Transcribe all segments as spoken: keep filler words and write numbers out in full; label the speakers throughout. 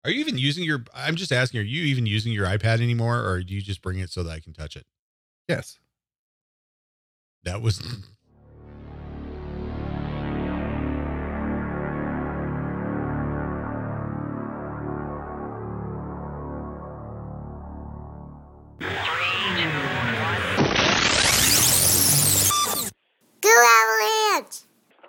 Speaker 1: Are you even using your, I'm just asking, are you even using your iPad anymore, or do you just bring it so that I can touch it?
Speaker 2: Yes.
Speaker 1: That was...
Speaker 3: Avalanche!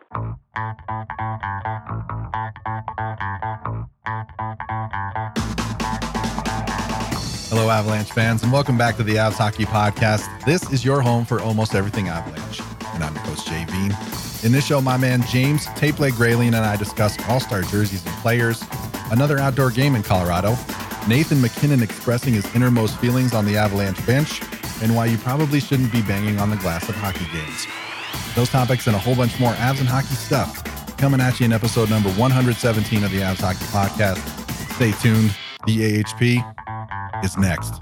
Speaker 2: Hello, Avalanche fans, and welcome back to the Avs Hockey Podcast. This is your home for almost everything Avalanche, and I'm your host, Jay Veen. In this show, my man James Tape Leg Grayling and I discuss all-star jerseys and players, another outdoor game in Colorado, Nathan MacKinnon expressing his innermost feelings on the Avalanche bench, and why you probably shouldn't be banging on the glass of hockey games. Those topics and a whole bunch more Avs and hockey stuff coming at you in episode number one hundred seventeen of the Avs Hockey Podcast. Stay tuned. The A H P is next.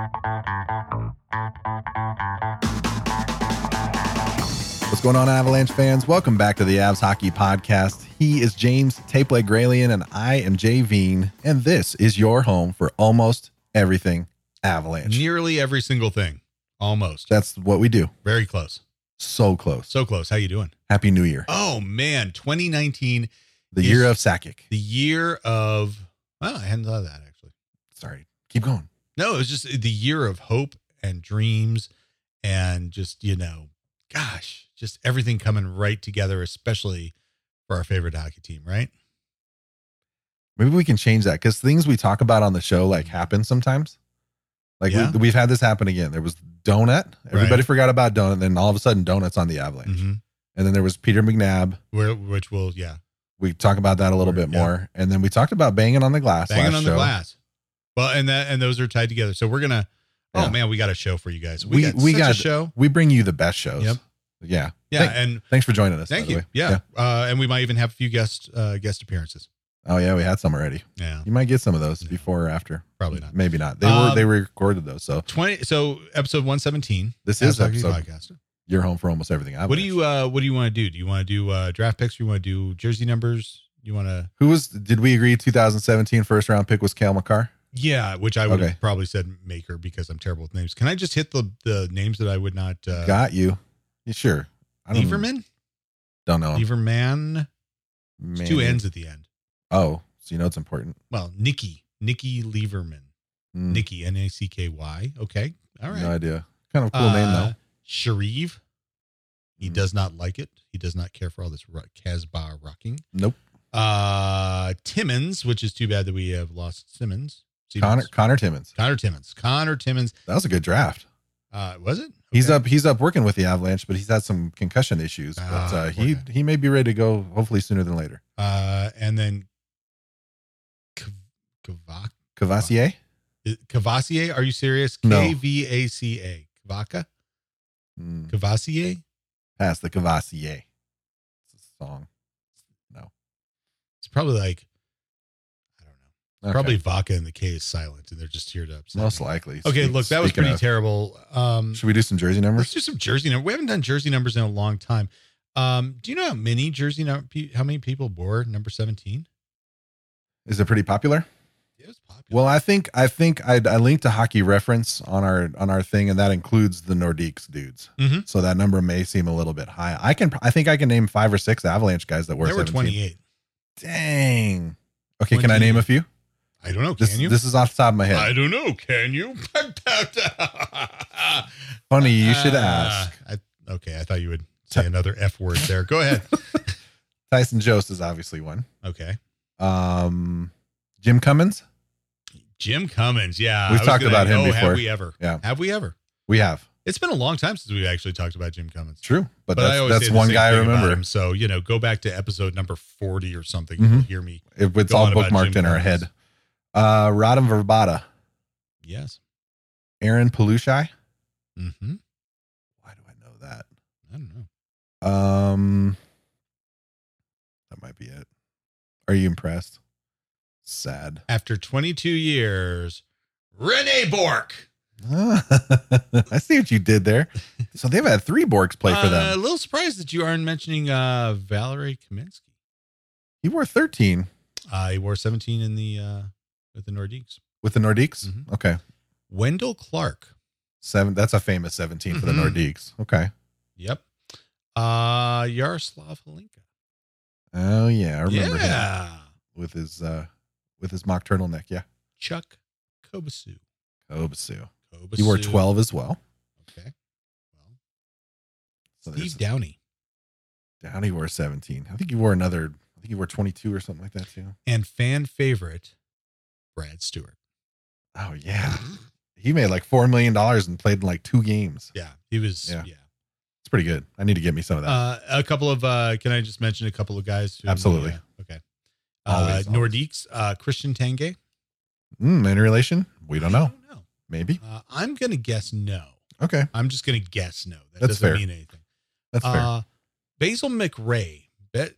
Speaker 2: What's going on, Avalanche fans? Welcome back to the Avs Hockey Podcast. He is James Tape Leg Grayling, and I am Jay Veen, and this is your home for almost everything Avalanche.
Speaker 1: Nearly every single thing. Almost.
Speaker 2: That's what we do.
Speaker 1: Very close.
Speaker 2: So close.
Speaker 1: So close. How you doing?
Speaker 2: Happy New Year.
Speaker 1: Oh, man. twenty nineteen.
Speaker 2: The year of Sakic.
Speaker 1: The year of... Well, I hadn't thought of that, actually.
Speaker 2: Sorry. Keep going.
Speaker 1: No, it was just the year of hope and dreams and just, you know, gosh, just everything coming right together, especially for our favorite hockey team, right?
Speaker 2: Maybe we can change that, because things we talk about on the show like happen sometimes. Like
Speaker 1: yeah.
Speaker 2: we, we've had this happen again. There was Donut. Everybody
Speaker 1: right. forgot
Speaker 2: about Donut. Then all of a sudden, Donut's on the Avalanche.
Speaker 1: Mm-hmm.
Speaker 2: And then there was Peter McNabb.
Speaker 1: Where, which will, yeah.
Speaker 2: We talk about that a little bit
Speaker 1: yeah.
Speaker 2: more. And then we talked about banging on the glass.
Speaker 1: Banging
Speaker 2: last
Speaker 1: on
Speaker 2: show.
Speaker 1: the glass. Well, and that and those are tied together. So we're going to, oh,
Speaker 2: yeah.
Speaker 1: man, we got a show for you guys. We,
Speaker 2: We,
Speaker 1: got
Speaker 2: we
Speaker 1: such
Speaker 2: got
Speaker 1: a show.
Speaker 2: We bring you the best shows.
Speaker 1: Yep.
Speaker 2: Yeah.
Speaker 1: Yeah.
Speaker 2: Thank,
Speaker 1: and
Speaker 2: thanks for joining us.
Speaker 1: Thank
Speaker 2: by the
Speaker 1: you.
Speaker 2: way.
Speaker 1: Yeah. yeah. Uh, and we might even have a few guest, uh, guest appearances.
Speaker 2: Oh, yeah. We had some already.
Speaker 1: Yeah.
Speaker 2: You might get some of those
Speaker 1: Yeah.
Speaker 2: before or after.
Speaker 1: Probably not.
Speaker 2: Maybe not. They
Speaker 1: Um,
Speaker 2: were they recorded those. So
Speaker 1: twenty. So episode one seventeen.
Speaker 2: This is
Speaker 1: Hockey
Speaker 2: episode-
Speaker 1: podcast.
Speaker 2: you're home for almost everything Avalanche.
Speaker 1: What do you uh what do you want to do? Do you want to do uh draft picks? Or you want to do jersey numbers? You want to
Speaker 2: Who was, did we agree two thousand seventeen first round pick was Cale Makar?
Speaker 1: Yeah, which I would
Speaker 2: Okay.
Speaker 1: have probably said Maker because I'm terrible with names. Can I just hit the the names that I would not uh
Speaker 2: Got you. You sure? I don't,
Speaker 1: Lieberman?
Speaker 2: don't know.
Speaker 1: Lieberman. There's two
Speaker 2: Maybe.
Speaker 1: N's at the end.
Speaker 2: Oh, so you know it's important.
Speaker 1: Well, Nicky. Nicky Lieberman.
Speaker 2: Mm,
Speaker 1: Nicky, N A C K Y. Okay. All right.
Speaker 2: No idea. Kind of cool name
Speaker 1: Uh,
Speaker 2: though.
Speaker 1: Sharif. He
Speaker 2: Mm.
Speaker 1: does not like it. He does not care for all this ro- Casbah rocking.
Speaker 2: Nope.
Speaker 1: Uh, Timmons, which is too bad that we have lost Simmons.
Speaker 2: Connor
Speaker 1: Simmons.
Speaker 2: Connor Timmons.
Speaker 1: Connor Timmons. Connor Timmons.
Speaker 2: That was a good draft.
Speaker 1: Uh, was it?
Speaker 2: He's
Speaker 1: Okay.
Speaker 2: up. He's up working with the Avalanche, but he's had some concussion issues. But
Speaker 1: Ah,
Speaker 2: uh,
Speaker 1: poor
Speaker 2: he
Speaker 1: guy.
Speaker 2: he may be ready to go. Hopefully sooner than later.
Speaker 1: Uh, and then Kav- Kavak
Speaker 2: Cavassier.
Speaker 1: Cavassier. Are you serious?
Speaker 2: No.
Speaker 1: K V A C A. Kavaka.
Speaker 2: Mm,
Speaker 1: Cavassier.
Speaker 2: pass the Cavassier. It's a song. No.
Speaker 1: It's probably like I don't know.
Speaker 2: Okay.
Speaker 1: Probably Vaca and the K is silent, and they're just here to upset.
Speaker 2: most
Speaker 1: me.
Speaker 2: likely.
Speaker 1: Okay,
Speaker 2: Speak-
Speaker 1: look, that was
Speaker 2: speaking
Speaker 1: pretty
Speaker 2: of-
Speaker 1: terrible. Um,
Speaker 2: Should we do some jersey
Speaker 1: let's
Speaker 2: numbers?
Speaker 1: do some jersey numbers. We haven't done jersey numbers in a long time. Um, do you know how many jersey number? How many people bore number seventeen?
Speaker 2: Is it pretty popular?
Speaker 1: It was popular.
Speaker 2: Well, I think I think I, I linked a hockey reference on our on our thing, and that includes the Nordiques dudes.
Speaker 1: Mhm.
Speaker 2: So that number may seem a little bit high. I can I think I can name five or six Avalanche guys that were
Speaker 1: there were
Speaker 2: seventeen.
Speaker 1: twenty-eight.
Speaker 2: Dang. Okay, can I name a few?
Speaker 1: I don't know. Can
Speaker 2: This
Speaker 1: you?
Speaker 2: this is off the top of my head.
Speaker 1: I don't know. Can you?
Speaker 2: Funny you should
Speaker 1: Uh,
Speaker 2: ask.
Speaker 1: I, okay, I thought you would say another F word there. Go ahead.
Speaker 2: Tyson Jost is obviously one.
Speaker 1: Okay.
Speaker 2: Um, Jim Cummins.
Speaker 1: Jim Cummins. Yeah.
Speaker 2: We've
Speaker 1: I was
Speaker 2: talked
Speaker 1: gonna-
Speaker 2: about him
Speaker 1: oh,
Speaker 2: before.
Speaker 1: Have we ever?
Speaker 2: Yeah.
Speaker 1: Have we ever?
Speaker 2: We have.
Speaker 1: It's been a long time since we actually talked about Jim Cummins.
Speaker 2: True, but,
Speaker 1: But I
Speaker 2: that's
Speaker 1: always
Speaker 2: that's
Speaker 1: say the
Speaker 2: one
Speaker 1: same
Speaker 2: guy I
Speaker 1: thing about
Speaker 2: remember.
Speaker 1: him. So, you know, go back to episode number forty or something.
Speaker 2: Mhm.
Speaker 1: You'll hear me.
Speaker 2: It, it's
Speaker 1: Go
Speaker 2: all
Speaker 1: on about
Speaker 2: bookmarked
Speaker 1: Jim
Speaker 2: in our
Speaker 1: Cummins.
Speaker 2: head. Uh, Radim Verbata,
Speaker 1: Yes.
Speaker 2: Aaron Palushai.
Speaker 1: Mm-hmm.
Speaker 2: Why do I know that?
Speaker 1: I don't know.
Speaker 2: Um, that might be it. Are you impressed? Sad.
Speaker 1: After twenty-two years, Rene Bork.
Speaker 2: I see what you did there. So they've had three Borks play for
Speaker 1: Uh, a
Speaker 2: them.
Speaker 1: little surprised that you aren't mentioning uh, Valerie Kaminsky.
Speaker 2: He wore thirteen.
Speaker 1: Uh, he wore seventeen in the uh, with the Nordiques.
Speaker 2: With the Nordiques?
Speaker 1: Mhm.
Speaker 2: Okay.
Speaker 1: Wendell Clark.
Speaker 2: Seven. That's a famous seventeen for the
Speaker 1: Mhm.
Speaker 2: Nordiques. Okay.
Speaker 1: Yep. Uh, Yaroslav Holinka.
Speaker 2: Oh yeah, I remember him
Speaker 1: Yeah.
Speaker 2: with his uh with his mock turtleneck. Yeah.
Speaker 1: Chuck Kobasu.
Speaker 2: Kobasu.
Speaker 1: Kobasu.
Speaker 2: He wore twelve as well.
Speaker 1: Okay. Well,
Speaker 2: So
Speaker 1: Steve
Speaker 2: there's-
Speaker 1: Downey.
Speaker 2: Downey wore seventeen. I think he wore another. I think he wore twenty-two or something like that too.
Speaker 1: And fan favorite, Brad Stewart.
Speaker 2: Oh yeah, he made like four million dollars and played in like two games.
Speaker 1: Yeah. He was,
Speaker 2: Yeah.
Speaker 1: yeah.
Speaker 2: It's pretty good. I need to get me some of that.
Speaker 1: Uh, a couple of, uh, can I just mention a couple of guys? Who,
Speaker 2: Absolutely.
Speaker 1: uh, okay.
Speaker 2: Always,
Speaker 1: uh, Nordiques, uh, Christian Tange.
Speaker 2: mm, any relation? We don't
Speaker 1: I
Speaker 2: know.
Speaker 1: don't know.
Speaker 2: Maybe.
Speaker 1: Uh, I'm going to guess no.
Speaker 2: Okay,
Speaker 1: I'm just going to guess no. That
Speaker 2: That's
Speaker 1: doesn't
Speaker 2: fair.
Speaker 1: mean anything.
Speaker 2: that's fair.
Speaker 1: Uh, Basil McRae. Bet,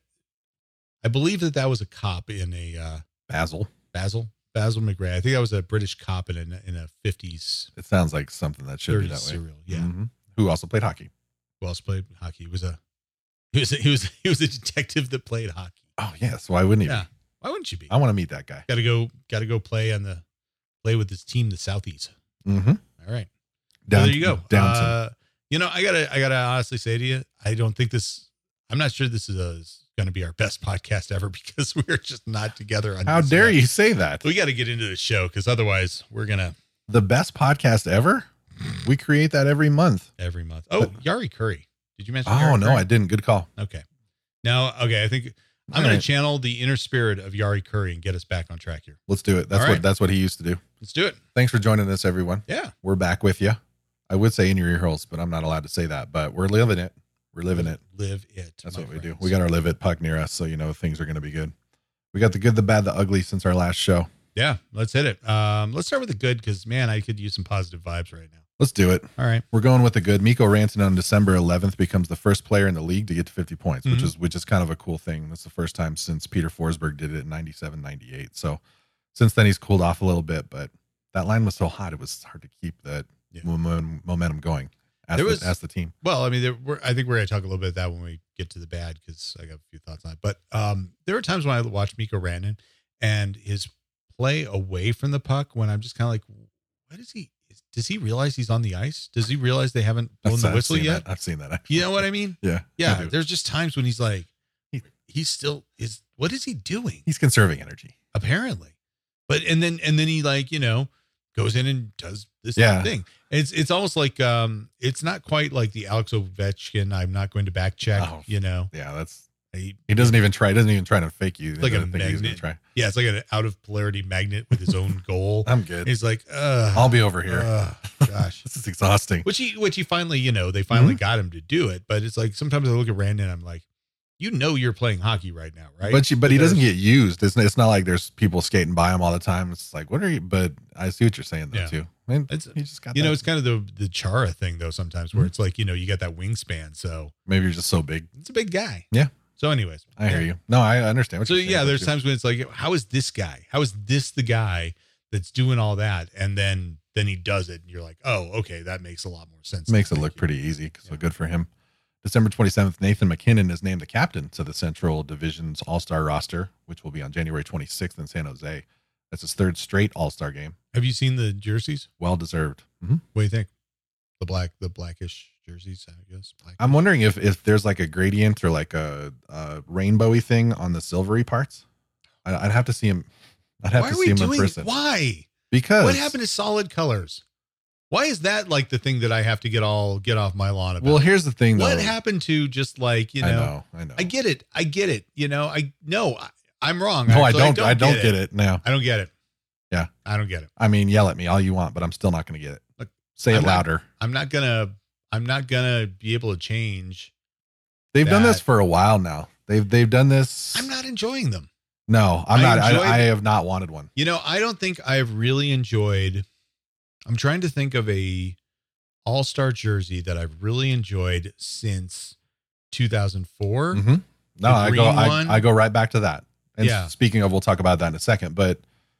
Speaker 1: I believe that that was a cop in a uh,
Speaker 2: Basil.
Speaker 1: Basil Basil McRae. I think that was a British cop in a, in a fifties,
Speaker 2: It sounds like something that should be
Speaker 1: thirties
Speaker 2: that way.
Speaker 1: serial. Yeah.
Speaker 2: Mhm. Who also played hockey?
Speaker 1: Who else played hockey? He was a he was a, he was he was a detective that played hockey.
Speaker 2: Oh yes. Why wouldn't he?
Speaker 1: Yeah.
Speaker 2: Be?
Speaker 1: Why wouldn't you be?
Speaker 2: I want to meet that guy.
Speaker 1: Got to go. Got to go play on the play with his team, the Southeast.
Speaker 2: Mm-hmm.
Speaker 1: All right.
Speaker 2: Down,
Speaker 1: Well, there you go.
Speaker 2: Downton.
Speaker 1: Uh, you know, I gotta, I gotta honestly say to you, I don't think this. I'm not sure this is going to be our best podcast ever because we're just not together. On
Speaker 2: How
Speaker 1: this
Speaker 2: dare
Speaker 1: yet.
Speaker 2: you say that?
Speaker 1: We got to get into the show because otherwise we're gonna
Speaker 2: The best podcast ever? We create that every month.
Speaker 1: every month. Oh, Yari Curry. Did you mention?
Speaker 2: Oh
Speaker 1: Yari
Speaker 2: no,
Speaker 1: Curry?
Speaker 2: I didn't. Good call.
Speaker 1: Okay. Now, okay, I think I'm
Speaker 2: All
Speaker 1: going
Speaker 2: right.
Speaker 1: to channel the inner spirit of Yari Curry and get us back on track here.
Speaker 2: Let's do it. That's
Speaker 1: All
Speaker 2: what
Speaker 1: right.
Speaker 2: that's what he used to do.
Speaker 1: Let's do it.
Speaker 2: Thanks for joining us, everyone.
Speaker 1: Yeah.
Speaker 2: We're back with you. I would say in your ear holes, but I'm not allowed to say that. But we're living it. We're living it.
Speaker 1: Live it.
Speaker 2: That's
Speaker 1: my
Speaker 2: what we do.
Speaker 1: friends.
Speaker 2: We got our live it puck near us, so you know things are going to be good. We got the good, the bad, the ugly since our last show.
Speaker 1: Yeah. Let's hit it. Um, let's start with the good because man, I could use some positive vibes right now.
Speaker 2: Let's do it.
Speaker 1: All right.
Speaker 2: We're going with the good. Mikko Rantanen on December eleventh becomes the first player in the league to get to fifty points, which
Speaker 1: Mhm.
Speaker 2: is which is kind of a cool thing. That's the first time since Peter Forsberg did it in ninety-seven, ninety-eight. So since then he's cooled off a little bit, but that line was so hot it was hard to keep that
Speaker 1: Yeah.
Speaker 2: momentum, momentum going as
Speaker 1: There
Speaker 2: the,
Speaker 1: was-
Speaker 2: as the team.
Speaker 1: Well, I mean, there, we're, I think we're going to talk a little bit of that when we get to the bad because I got a few thoughts on it. But um, there were times when I watched Mikko Rantanen and his play away from the puck when I'm just kind of like, what is he? Is, does he realize he's on the ice? Does he realize they haven't blown the
Speaker 2: I've
Speaker 1: whistle
Speaker 2: seen
Speaker 1: yet?
Speaker 2: that. I've seen that. Actually.
Speaker 1: You know what I mean?
Speaker 2: Yeah. I
Speaker 1: Yeah.
Speaker 2: do.
Speaker 1: There's just times when he's like,
Speaker 2: He-
Speaker 1: he's still is. What is he doing?
Speaker 2: He's conserving energy.
Speaker 1: Apparently, but and then and then he like you know goes in and does this
Speaker 2: Yeah.
Speaker 1: thing. It's it's almost like um it's not quite like the Alex Ovechkin. I'm not going to back check.
Speaker 2: Oh.
Speaker 1: You know,
Speaker 2: Yeah, that's
Speaker 1: he,
Speaker 2: he doesn't even try. He doesn't even try to fake you.
Speaker 1: like
Speaker 2: I
Speaker 1: a
Speaker 2: don't think he's gonna
Speaker 1: magnet.
Speaker 2: try.
Speaker 1: yeah, it's like an out of polarity magnet with his own goal.
Speaker 2: I'm good.
Speaker 1: He's like, Ugh,
Speaker 2: I'll be over here.
Speaker 1: ugh, gosh.
Speaker 2: This is exhausting.
Speaker 1: Which he which he finally you know they finally
Speaker 2: Mm-hmm.
Speaker 1: got him to do it. But it's like sometimes I look at Randon, I'm like, you know, you're playing hockey right now, right?
Speaker 2: But you, but he doesn't
Speaker 1: There's-
Speaker 2: get used. It's it's not like there's people skating by him all the time. It's like, what are you? But I see what you're saying though
Speaker 1: Yeah.
Speaker 2: too. I mean,
Speaker 1: It's-
Speaker 2: he just got
Speaker 1: You
Speaker 2: that.
Speaker 1: know, it's kind of the the Chara thing though. Sometimes where
Speaker 2: Mhm.
Speaker 1: it's like you know you got that wingspan, so
Speaker 2: maybe you're just so big.
Speaker 1: it's a big guy.
Speaker 2: Yeah.
Speaker 1: So, anyways,
Speaker 2: I hear you. No, I understand. What
Speaker 1: So
Speaker 2: you're saying,
Speaker 1: yeah,
Speaker 2: though,
Speaker 1: there's
Speaker 2: too.
Speaker 1: times when it's like, how is this guy? How is this the guy that's doing all that? And then then he does it, and you're like, oh, okay, that makes a lot more sense.
Speaker 2: makes it
Speaker 1: Thank
Speaker 2: look
Speaker 1: you.
Speaker 2: pretty easy. So
Speaker 1: Yeah.
Speaker 2: good for him. December twenty-seventh, Nathan McKinnon is named the captain to the Central Division's All-Star roster, which will be on January twenty-sixth in San Jose. That's his third straight All-Star game.
Speaker 1: Have you seen the jerseys?
Speaker 2: Well deserved. Mhm.
Speaker 1: What do you think? The black, the blackish jerseys, I guess. Blackish.
Speaker 2: I'm wondering if if there's like a gradient or like a, a rainbowy thing on the silvery parts. I- I'd have to see him. I'd have
Speaker 1: Why
Speaker 2: to
Speaker 1: are
Speaker 2: see
Speaker 1: we
Speaker 2: him in
Speaker 1: doing?
Speaker 2: person.
Speaker 1: Why?
Speaker 2: Because
Speaker 1: What happened to solid colors? Why is that like the thing that I have to get all get off my lawn about?
Speaker 2: Well, here's the thing, though.
Speaker 1: what happened to just like you know?
Speaker 2: I know. I know.
Speaker 1: I get it. I get it. You know, I no, I, I'm wrong.
Speaker 2: no, I
Speaker 1: Actually,
Speaker 2: don't. I don't get it now.
Speaker 1: I don't get it.
Speaker 2: Yeah.
Speaker 1: I don't get it.
Speaker 2: I mean, yell at me all you want, but I'm still not going to get it.
Speaker 1: Look,
Speaker 2: Say
Speaker 1: I'm
Speaker 2: it
Speaker 1: not-
Speaker 2: louder.
Speaker 1: I'm not gonna. I'm not gonna be able to change.
Speaker 2: They've done this
Speaker 1: that-
Speaker 2: for a while now. They've they've done this.
Speaker 1: I'm not enjoying them.
Speaker 2: No, I'm
Speaker 1: I
Speaker 2: not. I,
Speaker 1: enjoyed-
Speaker 2: I have not wanted one.
Speaker 1: You know, I don't think I've really enjoyed. I'm trying to think of a all-star jersey that I've really enjoyed since two thousand four.
Speaker 2: Mm-hmm. No,
Speaker 1: The
Speaker 2: I go.
Speaker 1: green
Speaker 2: I,
Speaker 1: one?
Speaker 2: I go right back to that. And
Speaker 1: Yeah.
Speaker 2: speaking of, we'll talk about that in a second. But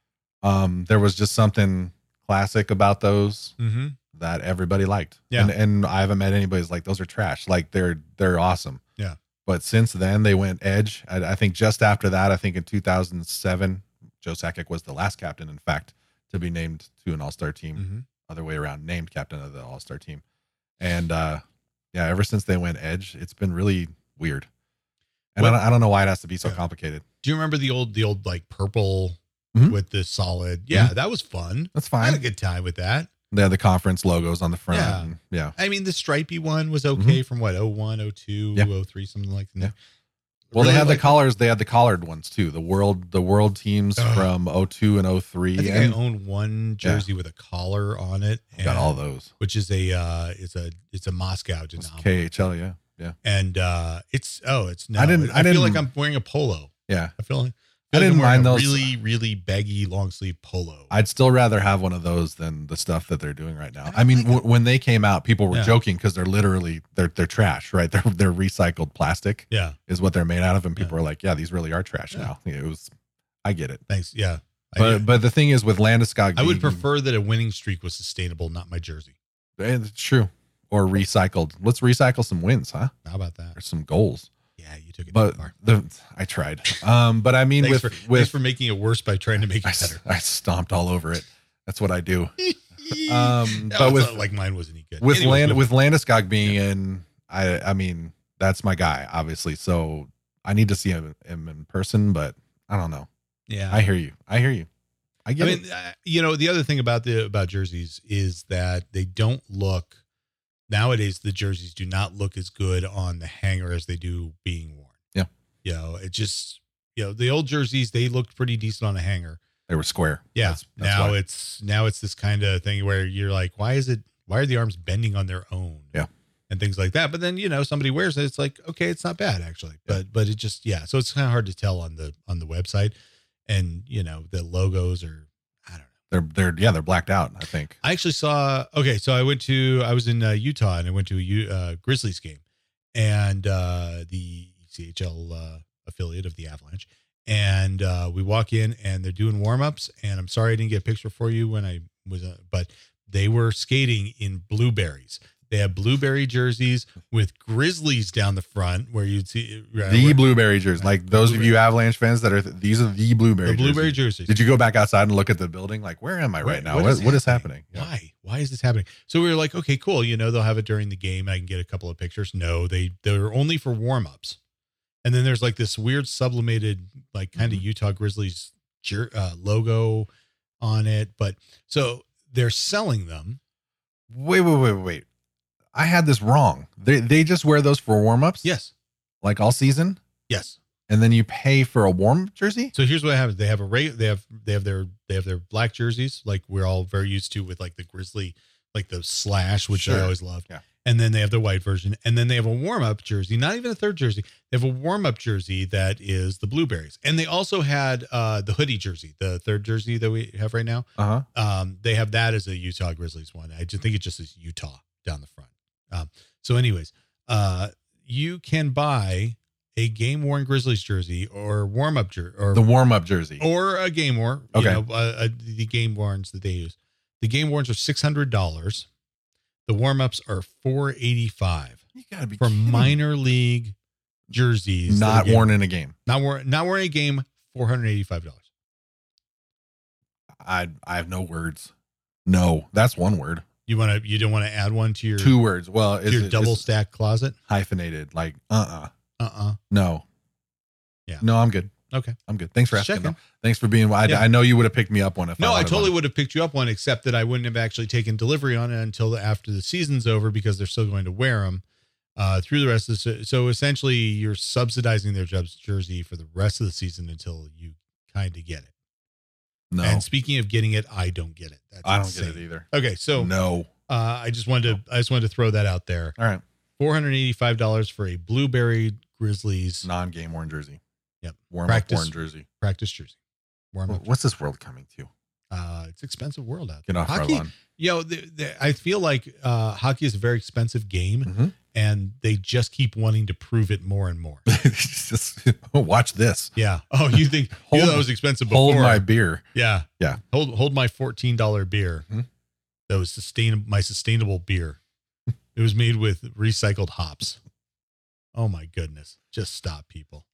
Speaker 2: um, there was just something classic about those
Speaker 1: Mm-hmm.
Speaker 2: that everybody liked.
Speaker 1: Yeah.
Speaker 2: And and I haven't met anybody who's like those are trash. Like they're they're awesome.
Speaker 1: Yeah.
Speaker 2: But since then they went edge. I, I think just after that, I think in two thousand seven, Joe Sakic was the last captain, in fact, to be named to an All-Star team.
Speaker 1: Mm-hmm.
Speaker 2: Other way around, named captain of the All-Star team. And uh, yeah, ever since they went edge, it's been really weird. And I don't, I don't know why it has to be so
Speaker 1: yeah.
Speaker 2: complicated.
Speaker 1: Do you remember the old, the old like purple
Speaker 2: mm-hmm.
Speaker 1: with the solid? Yeah,
Speaker 2: mm-hmm.
Speaker 1: that was fun.
Speaker 2: That's fine.
Speaker 1: I had a good time with that.
Speaker 2: They had the conference logos on the front.
Speaker 1: Yeah.
Speaker 2: And, yeah.
Speaker 1: I mean, the stripy one was okay
Speaker 2: mm-hmm.
Speaker 1: from what, oh one, oh two,
Speaker 2: yeah.
Speaker 1: oh three, something like that.
Speaker 2: Yeah. Well,
Speaker 1: really
Speaker 2: they had
Speaker 1: like
Speaker 2: the collars. They had the collared ones too. The world, the world teams
Speaker 1: Ugh.
Speaker 2: from oh two and oh three.
Speaker 1: I think
Speaker 2: and
Speaker 1: I own one jersey yeah. with a collar on it. And,
Speaker 2: got all those.
Speaker 1: Which is a, uh, it's a, it's a Moscow denominator.
Speaker 2: K H L, yeah, yeah.
Speaker 1: And uh, it's oh, it's no.
Speaker 2: I didn't.
Speaker 1: I,
Speaker 2: I didn't,
Speaker 1: feel like I'm wearing a polo.
Speaker 2: Yeah,
Speaker 1: I feel like.
Speaker 2: I didn't mind those
Speaker 1: really, really baggy long sleeve polo.
Speaker 2: I'd still rather have one of those than the stuff that they're doing right now. I, I mean, like w- when they came out, people were yeah. joking because they're literally they're they're trash, right? They're they're recycled plastic.
Speaker 1: Yeah,
Speaker 2: is what they're made out of, and people
Speaker 1: yeah.
Speaker 2: are like, "Yeah, these really are trash yeah. now." It was, I get it.
Speaker 1: Thanks. Yeah,
Speaker 2: but but the thing is, with Landeskog,
Speaker 1: I would prefer that a winning streak was sustainable, not my jersey.
Speaker 2: It's true, or recycled. Let's recycle some wins, huh?
Speaker 1: How about that?
Speaker 2: Or some goals.
Speaker 1: Yeah, you took it
Speaker 2: but
Speaker 1: too far.
Speaker 2: The, I tried. Um, but I mean,
Speaker 1: thanks
Speaker 2: with,
Speaker 1: for,
Speaker 2: with
Speaker 1: thanks for making it worse by trying to make it
Speaker 2: I,
Speaker 1: better.
Speaker 2: I stomped all over it. That's what I do.
Speaker 1: um,
Speaker 2: but with
Speaker 1: like mine wasn't any good.
Speaker 2: With
Speaker 1: anyway,
Speaker 2: Land with Landeskog being yeah. in, I I mean that's my guy, obviously. So I need to see him, him in person. But I don't know.
Speaker 1: Yeah,
Speaker 2: I hear you. I hear you. I get
Speaker 1: I mean,
Speaker 2: it.
Speaker 1: Uh, you know, the other thing about the about jerseys is that they don't look. Nowadays, the jerseys do not look as good on the hanger as they do being worn.
Speaker 2: Yeah.
Speaker 1: You know, it just, you know, the old jerseys, they looked pretty decent on a hanger.
Speaker 2: They were square.
Speaker 1: Yeah.
Speaker 2: That's, that's
Speaker 1: now
Speaker 2: why.
Speaker 1: it's, now it's this kind of thing where you're like, why is it, why are the arms bending on their own?
Speaker 2: Yeah.
Speaker 1: And things like that. But then, you know, somebody wears it. It's like, okay, it's not bad actually,
Speaker 2: yeah.
Speaker 1: but, but it just, yeah. So it's kind of hard to tell on the, on the website, and, you know, the logos are, I don't know.
Speaker 2: They're, they're, yeah, they're blacked out, I think.
Speaker 1: I actually saw, okay, so I went to, I was in uh, Utah and I went to a U, uh, Grizzlies game, and uh, the E C H L uh, affiliate of the Avalanche. And uh, we walk in and they're doing warm-ups, and I'm sorry I didn't get a picture for you when I was, uh, but they were skating in blueberries. They had blueberry jerseys with Grizzlies down the front, where you'd see uh,
Speaker 2: the
Speaker 1: where,
Speaker 2: blueberry jerseys. Like those
Speaker 1: blueberry.
Speaker 2: of you Avalanche fans that are th- these are the blueberry
Speaker 1: the blueberry
Speaker 2: jerseys.
Speaker 1: jerseys.
Speaker 2: Did you go back outside and look at the building? Like, where am I right
Speaker 1: what,
Speaker 2: now?
Speaker 1: What,
Speaker 2: what,
Speaker 1: is,
Speaker 2: what is
Speaker 1: happening?
Speaker 2: happening?
Speaker 1: Why? Yeah. Why is this happening? So we were like, okay, cool. You know, they'll have it during the game, and I can get a couple of pictures. No, they they're only for warm-ups. And then there's like this weird sublimated, like kind of mm-hmm. Utah Grizzlies jer- uh, logo on it. But so they're selling them.
Speaker 2: Wait, wait, wait, wait. I had this wrong. They they just wear those for warm-ups?
Speaker 1: Yes.
Speaker 2: Like all season?
Speaker 1: Yes.
Speaker 2: And then you pay for a warm jersey?
Speaker 1: So here's what happens. They have a rate, they have they have their they have their black jerseys, like we're all very used to, with like the Grizzly, like the slash, which
Speaker 2: sure.
Speaker 1: I always loved.
Speaker 2: Yeah.
Speaker 1: And then they have the white version. And then they have a warm-up jersey, not even a third jersey. They have a warm-up jersey that is the blueberries. And they also had uh, the hoodie jersey, the third jersey that we have right now.
Speaker 2: Uh-huh.
Speaker 1: Um, they have that as a Utah Grizzlies one. I just think it just is Utah down the front. Um, so anyways, uh, you can buy a game-worn Grizzlies jersey or warm-up jersey. Or
Speaker 2: the warm-up jersey.
Speaker 1: Or a game-worn.
Speaker 2: Okay.
Speaker 1: You know, uh, uh, the game-worns that they use. The game-worns are six hundred dollars. The warm-ups are four eighty-five.
Speaker 2: You gotta be
Speaker 1: for
Speaker 2: kidding.
Speaker 1: minor league jerseys,
Speaker 2: not worn in a game.
Speaker 1: Not worn, not wearing a game. Four hundred eighty-five dollars.
Speaker 2: I I have no words. No, that's one word.
Speaker 1: You want to? You don't want to add one to your
Speaker 2: two words? Well,
Speaker 1: to your
Speaker 2: it,
Speaker 1: double stack closet,
Speaker 2: hyphenated. Like uh uh
Speaker 1: uh uh.
Speaker 2: No.
Speaker 1: Yeah.
Speaker 2: No, I'm good.
Speaker 1: Okay,
Speaker 2: I'm good. Thanks for
Speaker 1: Just
Speaker 2: asking.
Speaker 1: checking.
Speaker 2: Thanks for being. I,
Speaker 1: Yeah.
Speaker 2: I know you would have picked me up one if
Speaker 1: no,
Speaker 2: I,
Speaker 1: I totally
Speaker 2: one.
Speaker 1: would have picked you up one, except that I wouldn't have actually taken delivery on it until after the season's over, because they're still going to wear them uh, through the rest of the se- so essentially you're subsidizing their Jubs jersey for the rest of the season until you kind of get it.
Speaker 2: No.
Speaker 1: And speaking of getting it, I don't get it. That's
Speaker 2: I don't
Speaker 1: insane.
Speaker 2: get it either.
Speaker 1: Okay, so
Speaker 2: no.
Speaker 1: Uh, I just wanted to I just wanted to throw that out there.
Speaker 2: All right.
Speaker 1: four hundred eighty-five dollars for a blueberry Grizzlies
Speaker 2: non-game worn jersey.
Speaker 1: Yep.
Speaker 2: Warm
Speaker 1: practice,
Speaker 2: up worn jersey.
Speaker 1: Practice jersey. Warm
Speaker 2: well,
Speaker 1: up.
Speaker 2: What's this world coming to?
Speaker 1: Uh, it's expensive world out
Speaker 2: there. Get off
Speaker 1: hockey,
Speaker 2: our lawn.
Speaker 1: You know, the, the, I feel like uh, hockey is a very expensive game,
Speaker 2: mm-hmm.
Speaker 1: and they just keep wanting to prove it more and more.
Speaker 2: just watch this.
Speaker 1: Yeah. Oh, you think
Speaker 2: hold,
Speaker 1: you thought it was expensive before?
Speaker 2: Hold my beer.
Speaker 1: Yeah.
Speaker 2: Yeah.
Speaker 1: Hold hold my fourteen dollars beer.
Speaker 2: Mm-hmm.
Speaker 1: That was sustainable. My sustainable beer. It was made with recycled hops. Oh my goodness! Just stop, people.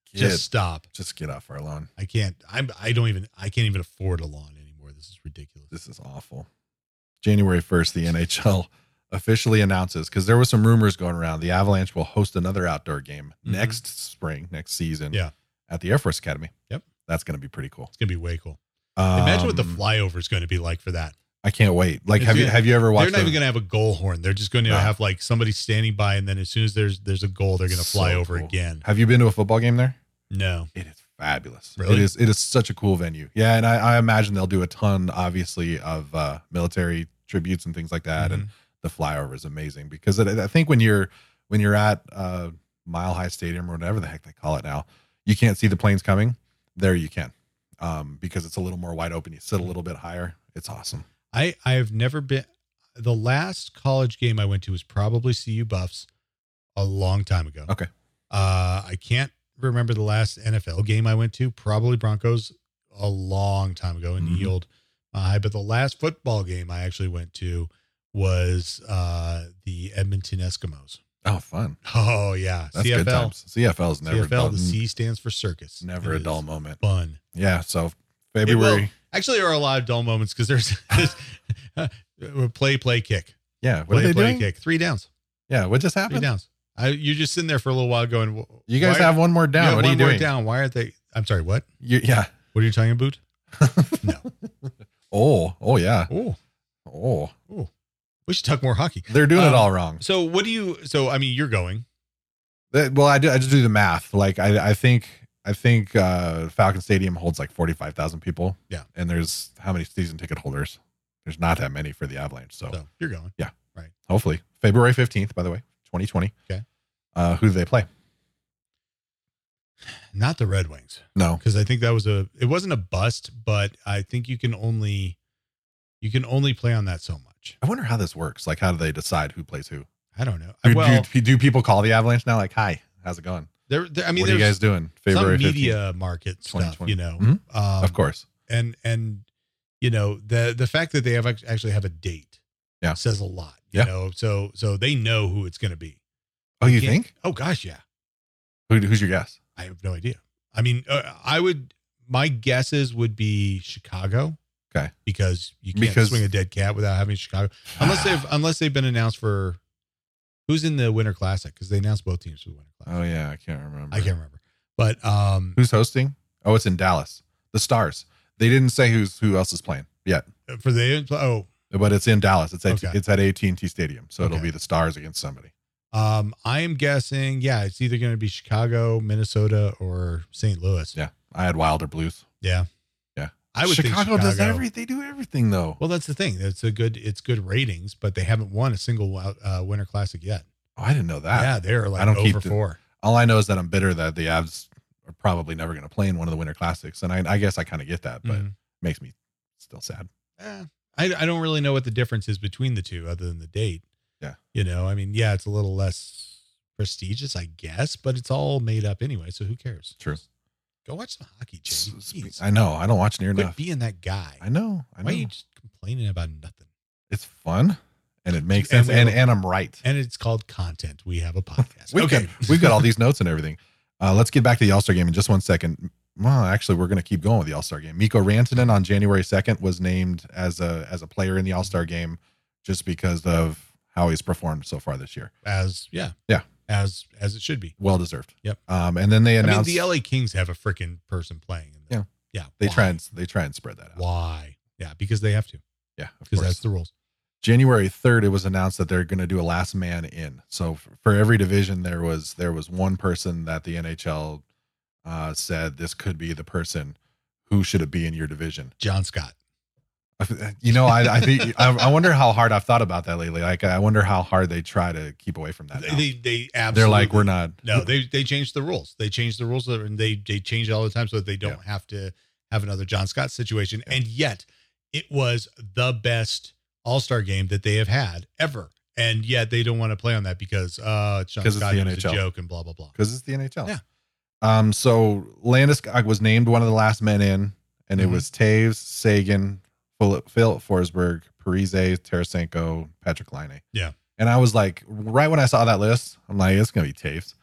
Speaker 2: Get,
Speaker 1: Just stop.
Speaker 2: Just get off our lawn.
Speaker 1: I can't. I'm. I don't even. I can't even afford a lawn anymore. This is ridiculous.
Speaker 2: This is awful. January first, the N H L officially announces, because there was some rumors going around, the Avalanche will host another outdoor game mm-hmm. next spring, next season.
Speaker 1: Yeah.
Speaker 2: At the Air Force Academy.
Speaker 1: Yep.
Speaker 2: That's going to be pretty cool.
Speaker 1: It's going to be way cool.
Speaker 2: Um,
Speaker 1: Imagine what the flyover is going to be like for that.
Speaker 2: I can't wait. Like,
Speaker 1: it's
Speaker 2: have
Speaker 1: gonna,
Speaker 2: you have you ever watched?
Speaker 1: They're not the, even going to have a goal horn. They're just going to no. have like somebody standing by, and then as soon as there's there's a goal, they're going to fly so over cool. again.
Speaker 2: Have you been to a football game there?
Speaker 1: No.
Speaker 2: It is fabulous.
Speaker 1: Really?
Speaker 2: It is. It is such a cool venue. Yeah, and I, I imagine they'll do a ton, obviously, of uh, military tributes and things like that. Mm-hmm. And the flyover is amazing because it, I think when you're when you're at uh, Mile High Stadium or whatever the heck they call it now, you can't see the planes coming. There you can, um, because it's a little more wide open. You sit a little bit higher. It's awesome.
Speaker 1: I, I have never been. The last college game I went to was probably C U Buffs a long time ago.
Speaker 2: Okay.
Speaker 1: Uh, I can't remember the last N F L game I went to. Probably Broncos a long time ago in mm-hmm. the old High. But the last football game I actually went to was uh, the Edmonton Eskimos.
Speaker 2: Oh, fun.
Speaker 1: Oh, yeah.
Speaker 2: That's
Speaker 1: C F L.
Speaker 2: Good times. C F L is never
Speaker 1: C F L,
Speaker 2: dull.
Speaker 1: the C stands for circus.
Speaker 2: Never
Speaker 1: it
Speaker 2: a dull moment.
Speaker 1: Fun.
Speaker 2: Yeah. So February.
Speaker 1: Actually, there are a lot of dull moments because there's, there's play, play, kick.
Speaker 2: Yeah. What
Speaker 1: play,
Speaker 2: are they
Speaker 1: play,
Speaker 2: doing?
Speaker 1: Kick. Three downs.
Speaker 2: Yeah. What just happened?
Speaker 1: Three downs. I, you're just sitting there for a little while going,
Speaker 2: you guys have one more down. What are you doing?
Speaker 1: One more down. Why aren't they? I'm sorry. What?
Speaker 2: You, yeah.
Speaker 1: What are you talking about? No.
Speaker 2: Oh, oh, yeah.
Speaker 1: Oh,
Speaker 2: oh,
Speaker 1: oh. We should talk more hockey.
Speaker 2: They're doing um, it all wrong.
Speaker 1: So what do you, so, I mean, you're going.
Speaker 2: Well, I do, I just do the math. Like, I, I think, I think, uh, Falcon Stadium holds like forty-five thousand people.
Speaker 1: Yeah.
Speaker 2: And there's how many season ticket holders? There's not that many for the Avalanche. So,
Speaker 1: so you're going.
Speaker 2: Yeah.
Speaker 1: Right.
Speaker 2: Hopefully. February fifteenth, by the way, twenty twenty.
Speaker 1: Okay.
Speaker 2: Uh, who do they play?
Speaker 1: Not the Red Wings.
Speaker 2: No.
Speaker 1: Because I think that was a, it wasn't a bust, but I think you can only, you can only play on that so much.
Speaker 2: I wonder how this works. Like, how do they decide who plays who?
Speaker 1: I don't know.
Speaker 2: Do,
Speaker 1: well,
Speaker 2: do, do people call the Avalanche now? Like, hi, how's it going?
Speaker 1: There, I mean,
Speaker 2: what are you guys doing?
Speaker 1: February some media fifteenth, market stuff, you know,
Speaker 2: mm-hmm. um, of course.
Speaker 1: And, and, you know, the, the fact that they have actually have a date
Speaker 2: yeah.
Speaker 1: says a lot, you
Speaker 2: yeah.
Speaker 1: know, so, so they know who it's going to be.
Speaker 2: Oh, you think?
Speaker 1: Oh gosh. Yeah.
Speaker 2: Who, who's your guess?
Speaker 1: I have no idea. I mean, uh, I would, my guesses would be Chicago.
Speaker 2: Okay.
Speaker 1: Because you can't
Speaker 2: because,
Speaker 1: swing a dead cat without having Chicago. Unless they've, unless they've been announced for who's in the Winter Classic. Cause they announced both teams for the Winter Classic.
Speaker 2: Oh yeah. I can't remember.
Speaker 1: I can't remember, but, um,
Speaker 2: who's hosting? Oh, it's in Dallas. The Stars. They didn't say who's, who else is playing yet.
Speaker 1: For the, oh,
Speaker 2: but it's in Dallas. It's at,
Speaker 1: okay.
Speaker 2: it's at A T and T Stadium. So
Speaker 1: okay.
Speaker 2: it'll be the Stars against somebody.
Speaker 1: Um, I am guessing, yeah, it's either going to be Chicago, Minnesota, or Saint Louis.
Speaker 2: Yeah. I had Wilder Blues.
Speaker 1: Yeah.
Speaker 2: Yeah.
Speaker 1: I would
Speaker 2: Chicago,
Speaker 1: think Chicago
Speaker 2: does every, they do everything though.
Speaker 1: Well, that's the thing. It's a good, it's good ratings, but they haven't won a single uh, Winter Classic yet.
Speaker 2: Oh, I didn't know that.
Speaker 1: Yeah. They're like
Speaker 2: I don't
Speaker 1: over
Speaker 2: keep the,
Speaker 1: four.
Speaker 2: All I know is that I'm bitter that the Avs are probably never going to play in one of the Winter Classics. And I, I guess I kind of get that, but mm-hmm. it makes me still sad.
Speaker 1: Eh, I, I don't really know what the difference is between the two other than the date.
Speaker 2: Yeah.
Speaker 1: You know, I mean, yeah, it's a little less prestigious, I guess, but it's all made up anyway. So who cares?
Speaker 2: True.
Speaker 1: Go watch some hockey, Jay. Jeez.
Speaker 2: I know. I don't watch near
Speaker 1: Quit
Speaker 2: enough.
Speaker 1: being that guy.
Speaker 2: I know. I know.
Speaker 1: Why are you just complaining about nothing?
Speaker 2: It's fun and it makes sense. And, and, and I'm right.
Speaker 1: And it's called content. We have a podcast.
Speaker 2: we've
Speaker 1: okay.
Speaker 2: Got, we've got all these notes and everything. Uh, let's get back to the All-Star game in just one second. Well, actually, we're going to keep going with the All-Star game. Mikko Rantanen on January second was named as a, as a player in the All-Star game just because of how he's performed so far this year.
Speaker 1: As, yeah.
Speaker 2: Yeah.
Speaker 1: As as it should be.
Speaker 2: Well deserved.
Speaker 1: Yep.
Speaker 2: Um, and then they announced
Speaker 1: I mean, the L A Kings have a freaking person playing in there.
Speaker 2: Yeah.
Speaker 1: Yeah.
Speaker 2: They
Speaker 1: Why?
Speaker 2: try and they try and spread that out.
Speaker 1: Why? Yeah, because they have to.
Speaker 2: Yeah, of
Speaker 1: because
Speaker 2: course.
Speaker 1: that's the rules.
Speaker 2: January third, it was announced that they're going to do a last man in. So for, for every division, there was there was one person that the N H L uh, said this could be the person. Who should it be in your division?
Speaker 1: John Scott.
Speaker 2: You know, I, I think I, I wonder how hard I've thought about that lately. Like, I wonder how hard they try to keep away from that. Now.
Speaker 1: They, they absolutely.
Speaker 2: They're like, we're not.
Speaker 1: No, they they changed the rules. They changed the rules, and they they change it all the time so that they don't yeah. have to have another John Scott situation. Yeah. And yet, it was the best All-Star game that they have had ever. And yet, they don't want to play on that because uh, John Scott was a joke and blah blah blah.
Speaker 2: Because it's the N H L.
Speaker 1: Yeah.
Speaker 2: Um. So Landeskog was named one of the last men in, and mm-hmm. it was Taves, Sagan, Phil Forsberg, Parise, Tarasenko, Patrick Laine.
Speaker 1: Yeah.
Speaker 2: And I was like, right when I saw that list, I'm like, it's going to be Taves.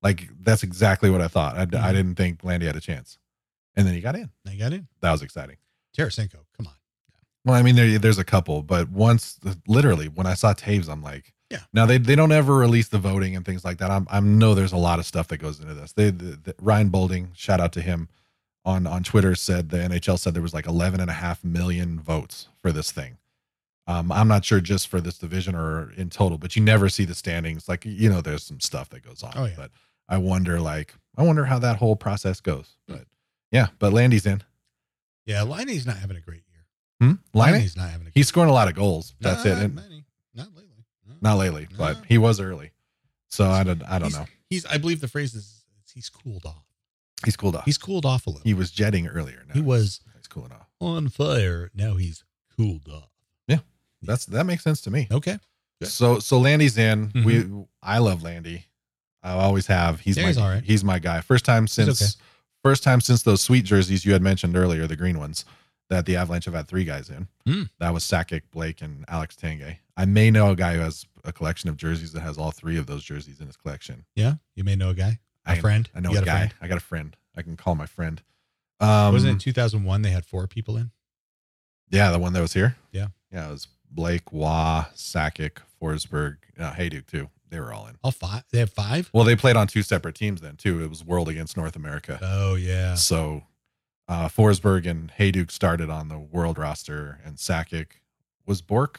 Speaker 2: Like, that's exactly what I thought. I,
Speaker 1: Mm-hmm.
Speaker 2: I didn't think Landy had a chance. And then he got in.
Speaker 1: They got in.
Speaker 2: That was exciting.
Speaker 1: Tarasenko, come on.
Speaker 2: Well, I mean, there, there's a couple, but once, literally, when I saw Taves, I'm like,
Speaker 1: Yeah.
Speaker 2: Now they they don't ever release the voting and things like that. I'm I know there's a lot of stuff that goes into this. They the, the, Ryan Bolding, shout out to him, on on Twitter said the N H L said there was like eleven and a half million votes for this thing. Um, I'm not sure just for this division or in total, but you never see the standings. Like, you know, there's some stuff that goes on.
Speaker 1: Oh, yeah.
Speaker 2: But I wonder, like, I wonder how that whole process goes. But yeah, but Landy's in.
Speaker 1: Yeah, Liney's not having a great year.
Speaker 2: Hmm? Landy?
Speaker 1: Liney's not having a.
Speaker 2: He's scoring a lot of goals. That's
Speaker 1: not
Speaker 2: it. And,
Speaker 1: many. Not lately. No.
Speaker 2: not lately,
Speaker 1: No.
Speaker 2: but he was early. So I don't. I don't
Speaker 1: he's,
Speaker 2: know.
Speaker 1: He's. I believe the phrase is he's cooled off.
Speaker 2: He's cooled off.
Speaker 1: He's cooled off a little.
Speaker 2: He was jetting earlier. Now
Speaker 1: he was
Speaker 2: he's cooling off.
Speaker 1: on fire. Now he's cooled off.
Speaker 2: That's that makes sense to me.
Speaker 1: Okay. Good.
Speaker 2: So so Landy's in.
Speaker 1: Mhm.
Speaker 2: We I love Landy. I always have. He's
Speaker 1: Yeah,
Speaker 2: my
Speaker 1: he's all right.
Speaker 2: he's my guy. First time since
Speaker 1: okay.
Speaker 2: first time since those sweet jerseys you had mentioned earlier, the green ones, that the Avalanche have had three guys in.
Speaker 1: Mm.
Speaker 2: That was Sakic, Blake, and Alex Tanguay. I may know a guy who has a collection of jerseys that has all three of those jerseys in his collection.
Speaker 1: Yeah, you may know a guy, a
Speaker 2: I,
Speaker 1: friend.
Speaker 2: I know
Speaker 1: You
Speaker 2: a
Speaker 1: got
Speaker 2: guy.
Speaker 1: friend?
Speaker 2: I got a friend. I can call my friend. Um,
Speaker 1: Wasn't it two thousand one? They had four people in.
Speaker 2: Yeah, the one that was here.
Speaker 1: Yeah.
Speaker 2: Yeah, it was Blake, Waugh, Sakic, Forsberg, uh, Hayduk too. They were all in.
Speaker 1: All five. They have five.
Speaker 2: Well, they played on two separate teams then too. It was World against North America.
Speaker 1: Oh yeah.
Speaker 2: So uh, Forsberg and Hayduk started on the World roster, and Sakic was Bork.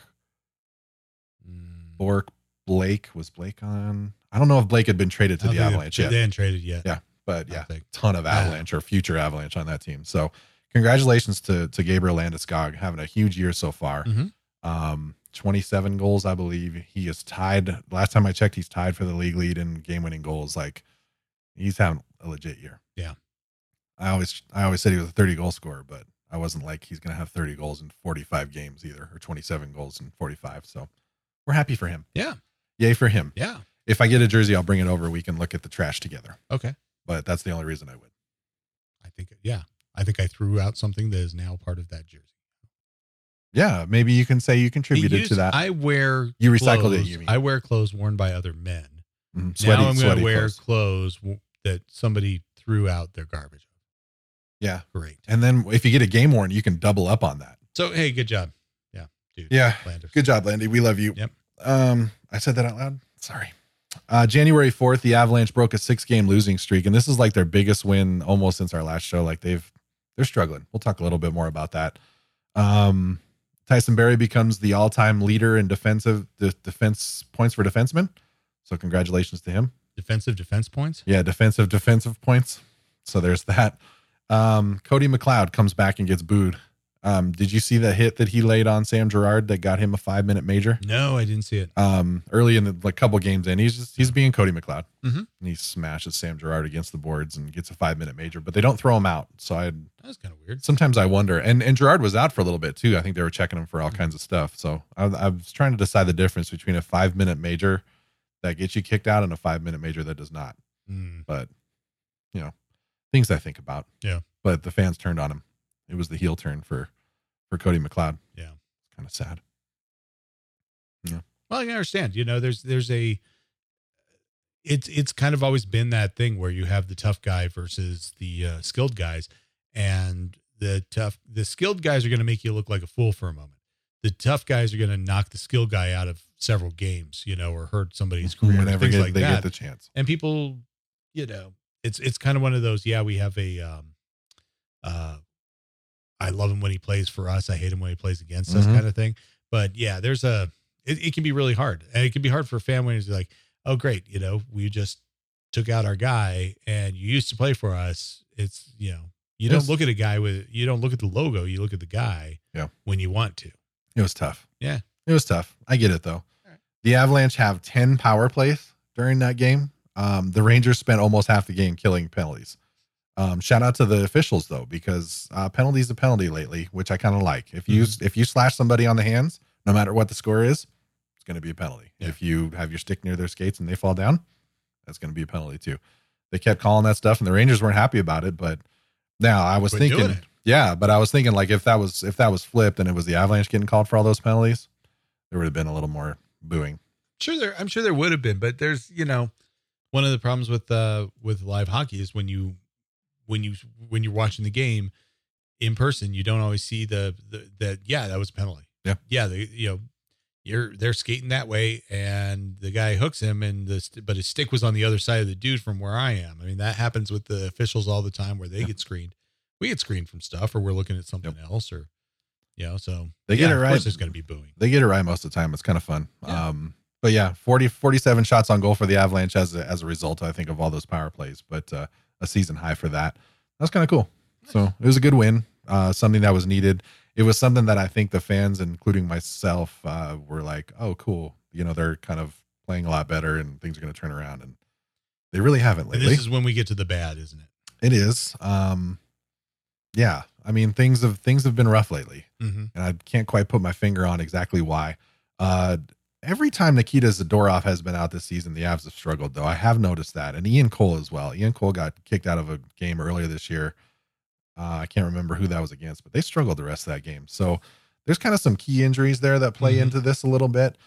Speaker 1: Mm.
Speaker 2: Bork, Blake was Blake on. I don't know if Blake had been traded to
Speaker 1: I
Speaker 2: the
Speaker 1: don't think
Speaker 2: Avalanche
Speaker 1: they,
Speaker 2: yet.
Speaker 1: They hadn't traded yet.
Speaker 2: Yeah, but
Speaker 1: I
Speaker 2: yeah,
Speaker 1: think.
Speaker 2: ton of Avalanche or future Avalanche on that team. So congratulations to to Gabriel Landeskog, having a huge year so far.
Speaker 1: Mhm.
Speaker 2: Um, twenty-seven goals, I believe. He is tied. Last time I checked, he's tied for the league lead in game winning goals. Like, he's having a legit year.
Speaker 1: Yeah.
Speaker 2: I always I always said he was a thirty goal scorer, but I wasn't like he's gonna have thirty goals in forty-five games either, or twenty-seven goals in forty-five. So we're happy for him.
Speaker 1: Yeah.
Speaker 2: Yay for him.
Speaker 1: Yeah.
Speaker 2: If I get a jersey, I'll bring it over. We can look at the trash together.
Speaker 1: Okay.
Speaker 2: But that's the only reason I would.
Speaker 1: I think. Yeah. I think I threw out something that is now part of that jersey.
Speaker 2: Yeah, maybe you can say you contributed
Speaker 1: Used-
Speaker 2: to that.
Speaker 1: I wear.
Speaker 2: You recycled
Speaker 1: clothes,
Speaker 2: it, you mean.
Speaker 1: I wear clothes worn by other men.
Speaker 2: Mhm. Sweaty,
Speaker 1: now I'm going
Speaker 2: sweaty
Speaker 1: to wear
Speaker 2: clothes.
Speaker 1: clothes w- that somebody threw out their garbage.
Speaker 2: Yeah.
Speaker 1: Great.
Speaker 2: And then if you get a game worn, you can double up on that.
Speaker 1: So hey, good job. Yeah, dude.
Speaker 2: Yeah.
Speaker 1: Landers.
Speaker 2: Good job, Landy. We love you.
Speaker 1: Yep.
Speaker 2: Um, I said that out loud. Sorry. Uh, January fourth, the Avalanche broke a six game losing streak. And this is like their biggest win almost since our last show. Like they've, they're struggling. We'll talk a little bit more about that. Um, Tyson Barrie becomes the all time leader in defensive de- defense points for defensemen. So congratulations to him.
Speaker 1: Defensive defense points.
Speaker 2: Yeah. Defensive, defensive points. So there's that. Um, Cody McLeod comes back and gets booed. Um, did you see the hit that he laid on Sam Girard that got him a five minute major?
Speaker 1: No, I didn't see it.
Speaker 2: Um, early in the like couple games in, he's just he's being Cody McLeod,
Speaker 1: Mhm.
Speaker 2: and he smashes Sam Girard against the boards and gets a five minute major, but they don't throw him out. So I
Speaker 1: That's kind of weird.
Speaker 2: sometimes I wonder, and and Girard was out for a little bit too. I think they were checking him for all kinds of stuff. So I, I was trying to decide the difference between a five minute major that gets you kicked out and a five minute major that does not.
Speaker 1: Mm.
Speaker 2: But you know, things I think about.
Speaker 1: Yeah.
Speaker 2: But the fans turned on him. It was the heel turn for for Cody McLeod.
Speaker 1: Yeah.
Speaker 2: It's kind of sad.
Speaker 1: Well, I can understand. You know, there's there's a. It's it's kind of always been that thing where you have the tough guy versus the uh, skilled guys, and the tough the skilled guys are going to make you look like a fool for a moment. The tough guys are going to knock the skilled guy out of several games, you know, or hurt somebody's career,
Speaker 2: Whenever
Speaker 1: things
Speaker 2: they,
Speaker 1: like
Speaker 2: they
Speaker 1: that.
Speaker 2: get the chance.
Speaker 1: And people, you know, it's it's kind of one of those. Yeah, we have a. Um, uh, I love him when he plays for us. I hate him when he plays against us,
Speaker 2: Mhm.
Speaker 1: kind of thing. But yeah, there's a. It, it can be really hard, and it can be hard for a fan when he's like, "Oh, great, you know, we just took out our guy, and you used to play for us." It's you know, you
Speaker 2: Yes.
Speaker 1: don't look at a guy with you don't look at the logo. You look at the guy.
Speaker 2: Yeah.
Speaker 1: When you want to.
Speaker 2: It was tough.
Speaker 1: Yeah.
Speaker 2: It was tough. I get it though.
Speaker 1: right.
Speaker 2: The Avalanche have ten power plays during that game. Um, the Rangers spent almost half the game killing penalties. Um, shout out to the officials though, because uh, penalty is a penalty lately, which I kind of like. If you
Speaker 1: Mhm.
Speaker 2: if you slash somebody on the hands, no matter what the score is, it's going to be a penalty.
Speaker 1: Yeah.
Speaker 2: If you have your stick near their skates and they fall down, that's going to be a penalty too. They kept calling that stuff, and the Rangers weren't happy about it. But now I was
Speaker 1: Quit
Speaker 2: thinking,
Speaker 1: doing it.
Speaker 2: yeah, but I was thinking like if that was if that was flipped and it was the Avalanche getting called for all those penalties, there would have been a little more booing.
Speaker 1: Sure, there. I'm sure there would have been, but there's you know, one of the problems with uh with live hockey is when you when you when you're watching the game in person, you don't always see the, the that yeah, that was a penalty.
Speaker 2: Yeah.
Speaker 1: Yeah, they, you know, you're they're skating that way and the guy hooks him and the but his stick was on the other side of the dude from where I am. I mean, that happens with the officials all the time where they
Speaker 2: yeah.
Speaker 1: get screened. We get screened from stuff or we're looking at something yep. else or you know, so
Speaker 2: they
Speaker 1: yeah,
Speaker 2: get it right.
Speaker 1: Of course there's going to be booing.
Speaker 2: They get it right most of the time. It's kind of fun.
Speaker 1: Yeah.
Speaker 2: Um But yeah, forty, forty-seven shots on goal for the Avalanche as a, as a result, I think, of all those power plays. But uh, a season high for that. That's kind of cool. Nice. So it was a good win, uh, something that was needed. It was something that I think the fans, including myself, uh, were like, oh, cool. You know, they're kind of playing a lot better and things are going to turn around. And they really haven't lately.
Speaker 1: And this is when we get to the bad, isn't it?
Speaker 2: It is. Um, yeah. I mean, things have, things have been rough lately.
Speaker 1: Mm-hmm.
Speaker 2: And I can't quite put my finger on exactly why. Uh, Every time Nikita Zadorov has been out this season, the Avs have struggled, though. I have noticed that. And Ian Cole as well. Ian Cole got kicked out of a game earlier this year. Uh, I can't remember who that was against, but they struggled the rest of that game. So there's kind of some key injuries there that play mm-hmm. into this a little bit.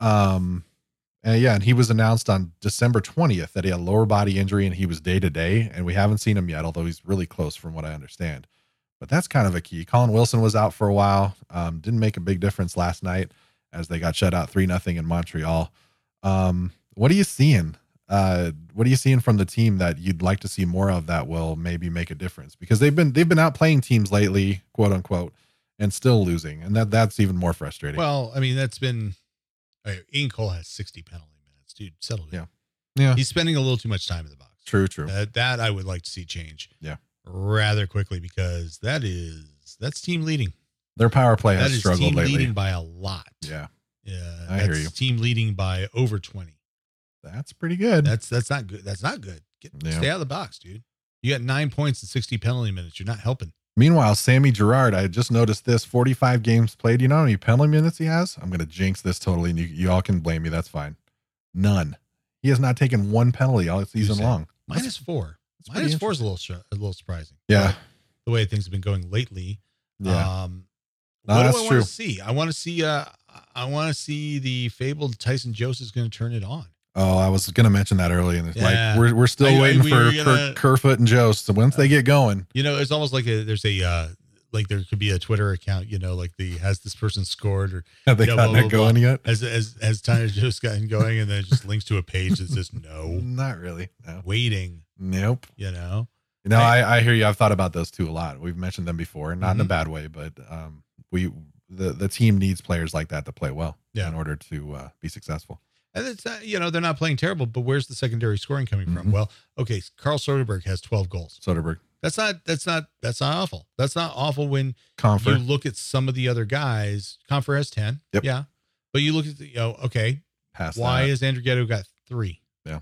Speaker 2: Um, and yeah, and he was announced on December twentieth that he had a lower body injury and he was day to day. And we haven't seen him yet, although he's really close from what I understand. But that's kind of a key. Colin Wilson was out for a while. Um, didn't make a big difference last night as they got shut out three nothing in Montreal. Um, what are you seeing? Uh, what are you seeing from the team that you'd like to see more of that will maybe make a difference? Because they've been they've been out playing teams lately, quote unquote, and still losing, and that that's even more frustrating.
Speaker 1: Well, I mean, that's been uh, Ian Cole has sixty penalty minutes, dude. Settle it.
Speaker 2: Yeah, yeah.
Speaker 1: He's spending a little too much time in the box.
Speaker 2: True, true.
Speaker 1: Uh, that I would like to see change.
Speaker 2: Yeah,
Speaker 1: rather quickly because that is that's team leading.
Speaker 2: Their power play
Speaker 1: that
Speaker 2: has
Speaker 1: is
Speaker 2: struggled
Speaker 1: team
Speaker 2: lately.
Speaker 1: leading by a lot.
Speaker 2: Yeah.
Speaker 1: Yeah.
Speaker 2: I
Speaker 1: that's
Speaker 2: hear you.
Speaker 1: Team leading by over twenty.
Speaker 2: That's pretty good.
Speaker 1: That's that's not good. That's not good. Get,
Speaker 2: yeah.
Speaker 1: Stay out of the box, dude. You got nine points and sixty penalty minutes. You're not helping.
Speaker 2: Meanwhile, Sammy Girard, I just noticed this, forty-five games played. You know how many penalty minutes he has? I'm going to jinx this totally, and you, you all can blame me. That's fine. None. He has not taken one penalty all season long.
Speaker 1: Minus four. Minus four is a little, a little surprising.
Speaker 2: Yeah.
Speaker 1: The way things have been going lately.
Speaker 2: Yeah.
Speaker 1: Um,
Speaker 2: no,
Speaker 1: what
Speaker 2: that's
Speaker 1: do I
Speaker 2: true.
Speaker 1: want to see? I want to see. Uh, I want to see the fabled Tyson Jost is going to turn it on.
Speaker 2: Oh, I was going to mention that earlier. And
Speaker 1: Yeah.
Speaker 2: Like we're we're still
Speaker 1: I- I-
Speaker 2: waiting
Speaker 1: we
Speaker 2: for
Speaker 1: were gonna-
Speaker 2: Ker- Kerfoot and Jost. So once they get going,
Speaker 1: You know, it's almost like a, there's a uh, like there could be a Twitter account. You know, like the has this person scored or
Speaker 2: have they
Speaker 1: you know,
Speaker 2: gotten
Speaker 1: blah,
Speaker 2: it
Speaker 1: blah,
Speaker 2: going
Speaker 1: blah.
Speaker 2: yet?
Speaker 1: As as as Tyson Jost gotten going, and then it just links to a page that says no,
Speaker 2: Not really. No.
Speaker 1: waiting.
Speaker 2: Nope.
Speaker 1: You know.
Speaker 2: You know, I, I hear you. I've thought about those two a lot. We've mentioned them before, not in a
Speaker 1: Mhm.
Speaker 2: bad way, but um, we the the team needs players like that to play well
Speaker 1: Yeah.
Speaker 2: in order to uh, be successful.
Speaker 1: And it's not, you know, they're not playing terrible, but where's the secondary scoring coming from?
Speaker 2: Mhm.
Speaker 1: Well, okay, Carl Soderberg has twelve goals.
Speaker 2: Soderberg,
Speaker 1: That's not that's not that's not awful. That's not awful when
Speaker 2: Comfort,
Speaker 1: you look at some of the other guys. Comfer has ten.
Speaker 2: Yep.
Speaker 1: Yeah. But you look at the, you know, okay,
Speaker 2: past
Speaker 1: why
Speaker 2: that.
Speaker 1: has Andrew Ghetto got three?
Speaker 2: Yeah.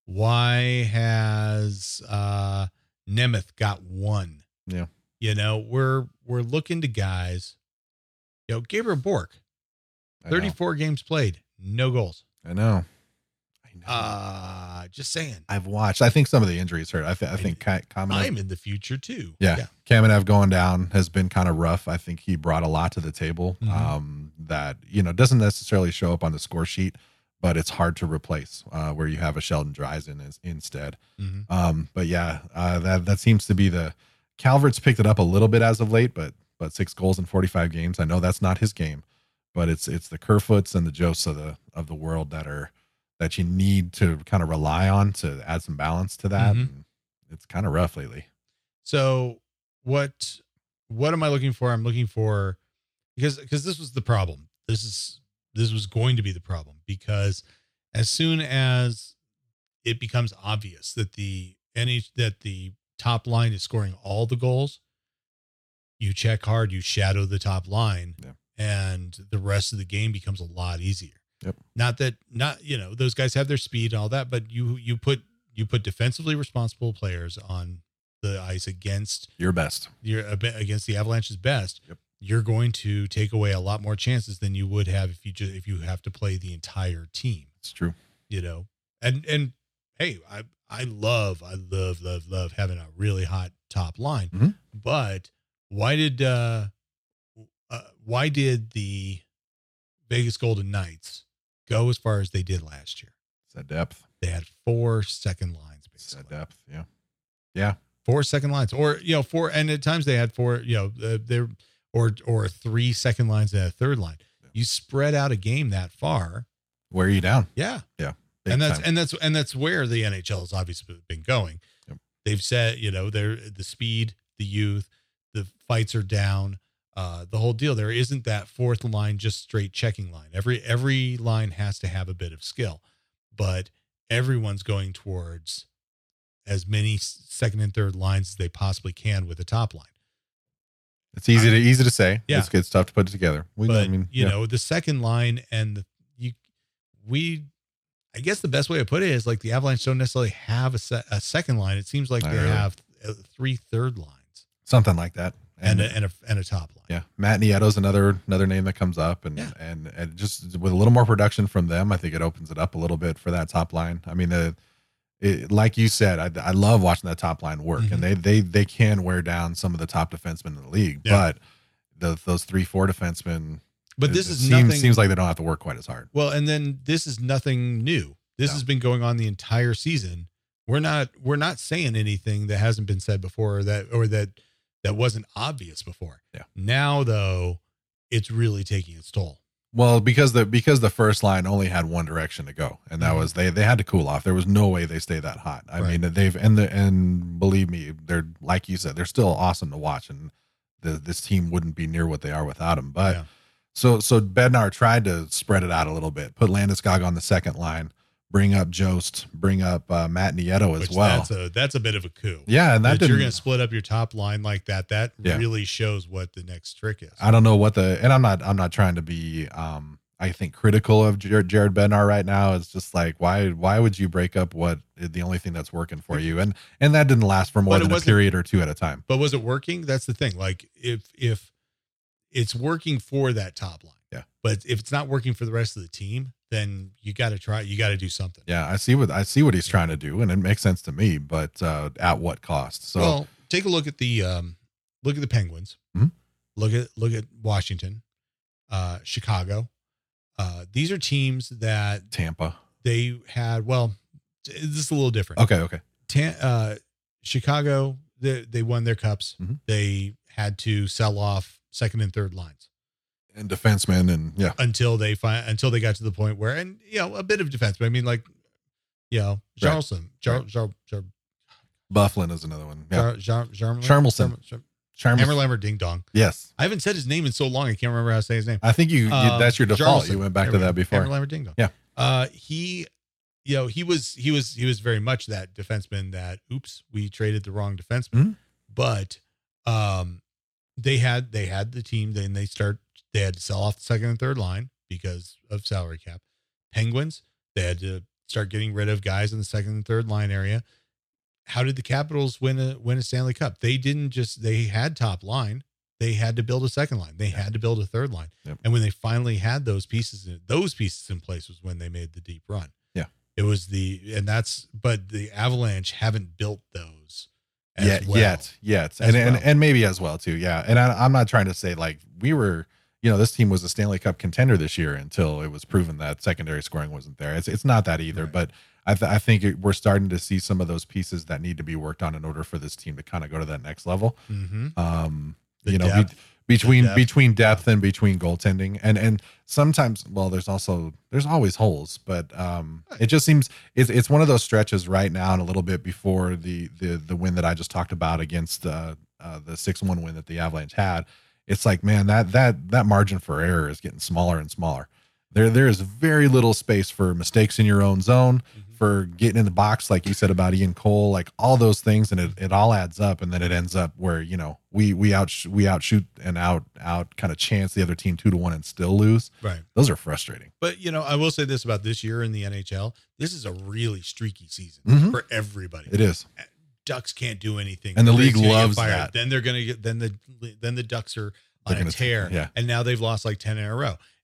Speaker 1: Why has uh Nemeth got one?
Speaker 2: Yeah.
Speaker 1: You know, we're we're looking to guys. You know, Gabriel Bork,
Speaker 2: I know.
Speaker 1: thirty-four games played, no goals.
Speaker 2: I know. I know.
Speaker 1: Uh just saying.
Speaker 2: I've watched. I think some of the injuries hurt. I, th- I think Ka- Kamenev,
Speaker 1: I'm in the future too.
Speaker 2: yeah,
Speaker 1: Yeah.
Speaker 2: Kamenev going down has been kind of rough. I think he brought a lot to the table
Speaker 1: Mhm.
Speaker 2: um, that, you know, doesn't necessarily show up on the score sheet, but it's hard to replace uh, where you have a Sheldon Dryzen is, instead.
Speaker 1: Mhm.
Speaker 2: Um, but yeah, uh, that that seems to be the Calvert's picked it up a little bit as of late, but but six goals in forty-five games. I know that's not his game, but it's it's the Kerfoots and the Josts of the of the world that are that you need to kind of rely on to add some balance to that.
Speaker 1: Mhm.
Speaker 2: And it's kind of rough lately.
Speaker 1: So what what am I looking for? I'm looking for because because this was the problem. This is this was going to be the problem because as soon as it becomes obvious that the any that the top line is scoring all the goals, you check hard, you shadow the top line,
Speaker 2: Yeah.
Speaker 1: and the rest of the game becomes a lot easier.
Speaker 2: Yep.
Speaker 1: Not that not you know those guys have their speed and all that, but you you put you put defensively responsible players on the ice against
Speaker 2: Your best.
Speaker 1: you're a bit against the Avalanche's best.
Speaker 2: Yep.
Speaker 1: You're going to take away a lot more chances than you would have if you just if you have to play the entire team.
Speaker 2: It's true.
Speaker 1: You know, and and hey, I I love I love love love having a really hot top line,
Speaker 2: Mhm.
Speaker 1: but why did uh, uh why did the Vegas Golden Knights go as far as they did last year?
Speaker 2: It's that depth.
Speaker 1: they had four second lines, basically.
Speaker 2: That depth, yeah, yeah,
Speaker 1: four second lines, or you know, four, and at times they had four, you know, uh, they're or or three second lines and a third line. Yeah. You spread out a game that far,
Speaker 2: wear you down.
Speaker 1: Yeah,
Speaker 2: yeah,
Speaker 1: and that's
Speaker 2: time.
Speaker 1: and that's and that's where the N H L has obviously been going. Yep. They've said, you know, they're the speed, the youth, the fights are down. Uh, the whole deal. There isn't that fourth line, just straight checking line. Every every line has to have a bit of skill, but everyone's going towards as many second and third lines as they possibly can with the top line.
Speaker 2: It's easy to easy to say.
Speaker 1: Yeah.
Speaker 2: It's, it's tough to put it together. We,
Speaker 1: but
Speaker 2: I mean,
Speaker 1: you
Speaker 2: yeah.
Speaker 1: know, the second line and the, you, we, I guess the best way to put it is like the Avalanche don't necessarily have a, se- a second line. It seems like
Speaker 2: Not
Speaker 1: they
Speaker 2: really.
Speaker 1: have uh, three third lines,
Speaker 2: something like that,
Speaker 1: and and a, and a, and a top line.
Speaker 2: Yeah, Matt Nieto's another another name that comes up, and,
Speaker 1: Yeah.
Speaker 2: and and just with a little more production from them, I think it opens it up a little bit for that top line. I mean, the it, like you said, I, I love watching that top line work,
Speaker 1: Mhm.
Speaker 2: and they they they can wear down some of the top defensemen in the league,
Speaker 1: Yeah.
Speaker 2: but the, those three four defensemen.
Speaker 1: But
Speaker 2: it-
Speaker 1: this
Speaker 2: it
Speaker 1: is
Speaker 2: seems,
Speaker 1: nothing.
Speaker 2: seems like they don't have to work quite as hard.
Speaker 1: Well, and then this is nothing new. This
Speaker 2: No.
Speaker 1: has been going on the entire season. We're not we're not saying anything that hasn't been said before, or that or that that wasn't obvious before.
Speaker 2: Yeah.
Speaker 1: Now though, it's really taking its toll.
Speaker 2: Well, because the because the first line only had one direction to go, and that
Speaker 1: Mhm.
Speaker 2: was they they had to cool off. There was no way they stay that hot. I
Speaker 1: Right.
Speaker 2: mean, they've and the and believe me, they're like you said, they're still awesome to watch, and the, this team wouldn't be near what they are without them. But
Speaker 1: Yeah.
Speaker 2: so so Bednar tried to spread it out a little bit, put Landeskog on the second line, bring up Jost, bring up uh, Matt Nieto as
Speaker 1: Which
Speaker 2: well.
Speaker 1: That's a that's a bit of a coup.
Speaker 2: Yeah, and that,
Speaker 1: That
Speaker 2: didn't.
Speaker 1: you're going to split up your top line like that. That
Speaker 2: Yeah.
Speaker 1: really shows what the next trick is.
Speaker 2: I don't know what the and I'm not I'm not trying to be um I think critical of Jared, Jared Bednar right now. It's just like why why would you break up what the only thing that's working for you, and and that didn't last for more
Speaker 1: But it
Speaker 2: than a
Speaker 1: wasn't-
Speaker 2: period or two at a time.
Speaker 1: But was it working? That's the thing. Like if if it's working for that top line,
Speaker 2: Yeah.
Speaker 1: But if it's not working for the rest of the team, then you got to try. You got to do something.
Speaker 2: Yeah, I see what I see what he's trying to do, and it makes sense to me. But uh, at what cost? So
Speaker 1: Well, take a look at the um, look at the Penguins.
Speaker 2: Mhm.
Speaker 1: Look at look at Washington, uh, Chicago. Uh, these are teams that
Speaker 2: Tampa.
Speaker 1: they had. Well, this is a little different.
Speaker 2: Okay, okay.
Speaker 1: Ta- uh, Chicago, they, they won their cups.
Speaker 2: Mhm.
Speaker 1: They had to sell off second and third lines
Speaker 2: And defensemen, and yeah,
Speaker 1: until they find until they got to the point where, and you know, a bit of defense. But I mean, like, you know,
Speaker 2: Right.
Speaker 1: Charleston, Jar,
Speaker 2: Right.
Speaker 1: Jar, Jar,
Speaker 2: Bufflin is another one. Yeah,
Speaker 1: Jar, Jar, Jarmelin?
Speaker 2: Charmelson.
Speaker 1: Jar-
Speaker 2: Charm-
Speaker 1: Hammerlammer Ding Dong.
Speaker 2: Yes,
Speaker 1: I haven't said his name in so long. I can't remember how to say his name.
Speaker 2: I think you, you
Speaker 1: Um,
Speaker 2: that's your default.
Speaker 1: Jarmelson.
Speaker 2: You went back
Speaker 1: There
Speaker 2: to
Speaker 1: we
Speaker 2: that
Speaker 1: go.
Speaker 2: before.
Speaker 1: Hammerlammer Ding Dong.
Speaker 2: Yeah.
Speaker 1: Uh, he, you know, he was he was he was very much that defenseman that oops, we traded the wrong defenseman.
Speaker 2: Mhm.
Speaker 1: But um, they had they had the team. Then they start they had to sell off the second and third line because of salary cap. Penguins, they had to start getting rid of guys in the second and third line area. How did the Capitals win a win a Stanley Cup? They didn't just they had top line. They had to build a second line. They had to build a third line.
Speaker 2: Yep.
Speaker 1: And when they finally had those pieces, those pieces in place was when they made the deep run.
Speaker 2: Yeah.
Speaker 1: It was the, and that's, but the Avalanche haven't built those as
Speaker 2: yet,
Speaker 1: well.
Speaker 2: yet, yet,
Speaker 1: As
Speaker 2: and, and
Speaker 1: well.
Speaker 2: and maybe as well too. Yeah, and I, I'm not trying to say like we were, you know, this team was a Stanley Cup contender this year until it was proven that secondary scoring wasn't there. It's it's not that either,
Speaker 1: Right.
Speaker 2: but I th- I think it, we're starting to see some of those pieces that need to be worked on in order for this team to kind of go to that next level.
Speaker 1: Mm-hmm.
Speaker 2: Um,
Speaker 1: The
Speaker 2: you know,
Speaker 1: depth.
Speaker 2: be, between
Speaker 1: The depth.
Speaker 2: between depth and between goaltending, and and sometimes, well, there's also there's always holes, but um, it just seems it's it's one of those stretches right now, and a little bit before the the the win that I just talked about against uh, uh, the six one win that the Avalanche had. It's like, man, that that that margin for error is getting smaller and smaller. There there is very little space for mistakes in your own zone,
Speaker 1: Mhm.
Speaker 2: for getting in the box, like you said about Ian Cole, like all those things, and it, it all adds up, and then it ends up where, you know, we we out we outshoot and out out kind of chance the other team two to one and still lose.
Speaker 1: Right.
Speaker 2: Those are frustrating.
Speaker 1: But, you know, I will say this about this year in the N H L. This is a really streaky season
Speaker 2: Mhm.
Speaker 1: for everybody.
Speaker 2: It is.
Speaker 1: Ducks can't do anything.
Speaker 2: And the
Speaker 1: Rick's
Speaker 2: league
Speaker 1: gonna get
Speaker 2: loves
Speaker 1: fired.
Speaker 2: that.
Speaker 1: Then they're going to get, then the, then the Ducks are on
Speaker 2: They're
Speaker 1: a
Speaker 2: gonna-
Speaker 1: tear.
Speaker 2: yeah.
Speaker 1: And now they've lost like ten in a row.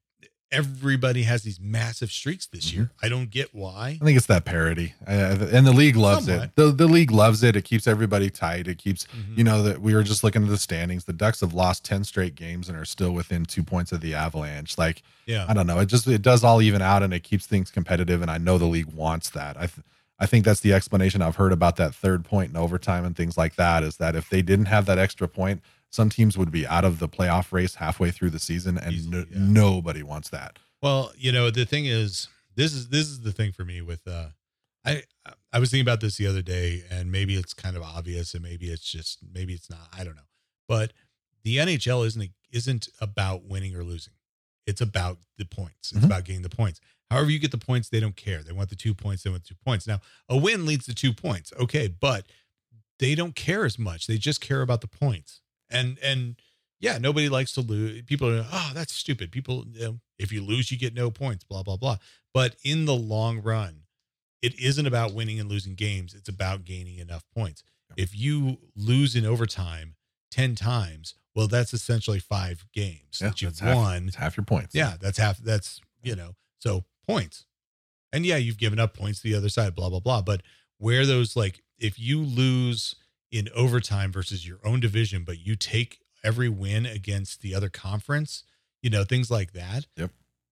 Speaker 1: everybody has these massive streaks this year. I don't get why.
Speaker 2: I think it's that parity, uh, and the league loves
Speaker 1: Somewhat.
Speaker 2: it. The the league loves it. It keeps everybody tight. It keeps,
Speaker 1: Mhm.
Speaker 2: you know, that we were just looking at the standings. The Ducks have lost ten straight games and are still within two points of the Avalanche. Like,
Speaker 1: Yeah.
Speaker 2: I don't know. It just it does all even out, and it keeps things competitive. And I know the league wants that. I th- I think that's the explanation I've heard about that third point in overtime and things like that. Is that if they didn't have that extra point, some teams would be out of the playoff race halfway through the season, and
Speaker 1: Easily,
Speaker 2: no,
Speaker 1: yeah.
Speaker 2: nobody wants that.
Speaker 1: Well, you know, the thing is, this is this is the thing for me with uh I I was thinking about this the other day, and maybe it's kind of obvious, and maybe it's just maybe it's not. I don't know. But the N H L isn't isn't about winning or losing. It's about the points. It's
Speaker 2: Mhm.
Speaker 1: about getting the points. However you get the points, they don't care. They want the two points. They want the two points. Now, a win leads to two points. Okay, but they don't care as much. They just care about the points. And and yeah, nobody likes to lose. People are, oh, that's stupid. People, you know, if you lose, you get no points, blah, blah, blah. But in the long run, it isn't about winning and losing games. It's about gaining enough points. If you lose in overtime ten times, well, that's essentially five games
Speaker 2: Yeah,
Speaker 1: that you've
Speaker 2: that's half-
Speaker 1: won.
Speaker 2: It's half your points.
Speaker 1: Yeah, that's half. That's, you know, so points. And yeah, you've given up points to the other side, blah, blah, blah. But where those, like, if you lose in overtime versus your own division, but you take every win against the other conference, you know, things like that.
Speaker 2: Yep.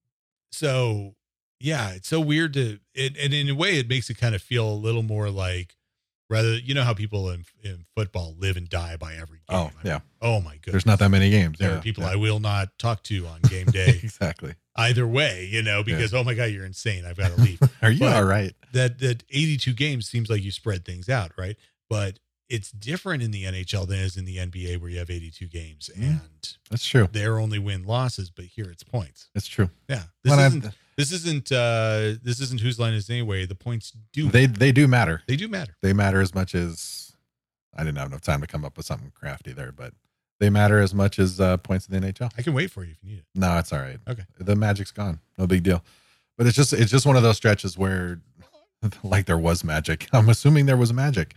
Speaker 1: So yeah, it's so weird to, it, and in a way it makes it kind of feel a little more like, rather, you know how people in, in football live and die by every game.
Speaker 2: Oh,
Speaker 1: I mean,
Speaker 2: yeah.
Speaker 1: oh my goodness.
Speaker 2: There's not that many games.
Speaker 1: There
Speaker 2: Yeah,
Speaker 1: are people
Speaker 2: yeah.
Speaker 1: I will not talk to on game day
Speaker 2: Exactly.
Speaker 1: either way, you know, because, oh my God, you're insane. I've got to leave.
Speaker 2: Are you
Speaker 1: But-
Speaker 2: all right?
Speaker 1: that that eighty-two games seems like you spread things out, right? But it's different in the N H L than it is in the N B A, where you have eighty-two games
Speaker 2: Mhm.
Speaker 1: and
Speaker 2: That's true.
Speaker 1: they're only win losses, but here it's points.
Speaker 2: It's true.
Speaker 1: Yeah, this
Speaker 2: When I-
Speaker 1: isn't this isn't uh this isn't whose line is it anyway. The points do
Speaker 2: They they do matter.
Speaker 1: they do matter.
Speaker 2: They matter as much as I didn't have enough time to come up with something crafty there, but they matter as much as uh, points in the N H L.
Speaker 1: I can wait for you if you need it.
Speaker 2: No, it's all right.
Speaker 1: Okay.
Speaker 2: The magic's gone. No big deal. But it's just it's just one of those stretches where like there was magic. I'm assuming there was magic.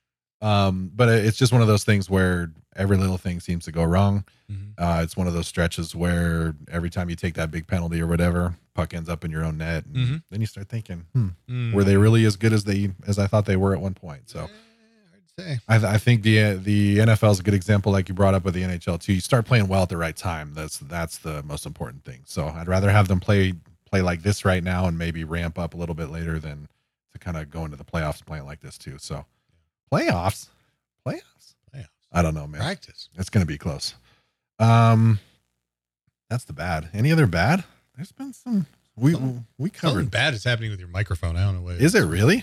Speaker 2: Um, but it's just one of those things where every little thing seems to go wrong.
Speaker 1: Mhm.
Speaker 2: Uh, it's one of those stretches where every time you take that big penalty or whatever, puck ends up in your own net. And
Speaker 1: Mhm.
Speaker 2: then you start thinking, hmm,
Speaker 1: Mm.
Speaker 2: were they really as good as they as I thought they were at one point? So
Speaker 1: Eh, hard to say.
Speaker 2: I, th- I think the the N F L is a good example, like you brought up with the N H L too. You start playing well at the right time. That's that's the most important thing. So I'd rather have them play play like this right now and maybe ramp up a little bit later than to kind of go into the playoffs playing like this too. So playoffs, playoffs.
Speaker 1: Playoffs.
Speaker 2: I don't know, man.
Speaker 1: Practice.
Speaker 2: It's gonna be close. Um, that's the bad. Any other bad? There's been some. We
Speaker 1: Something-
Speaker 2: we
Speaker 1: Something
Speaker 2: covered.
Speaker 1: bad is happening with your microphone. I don't know what.
Speaker 2: Is it really?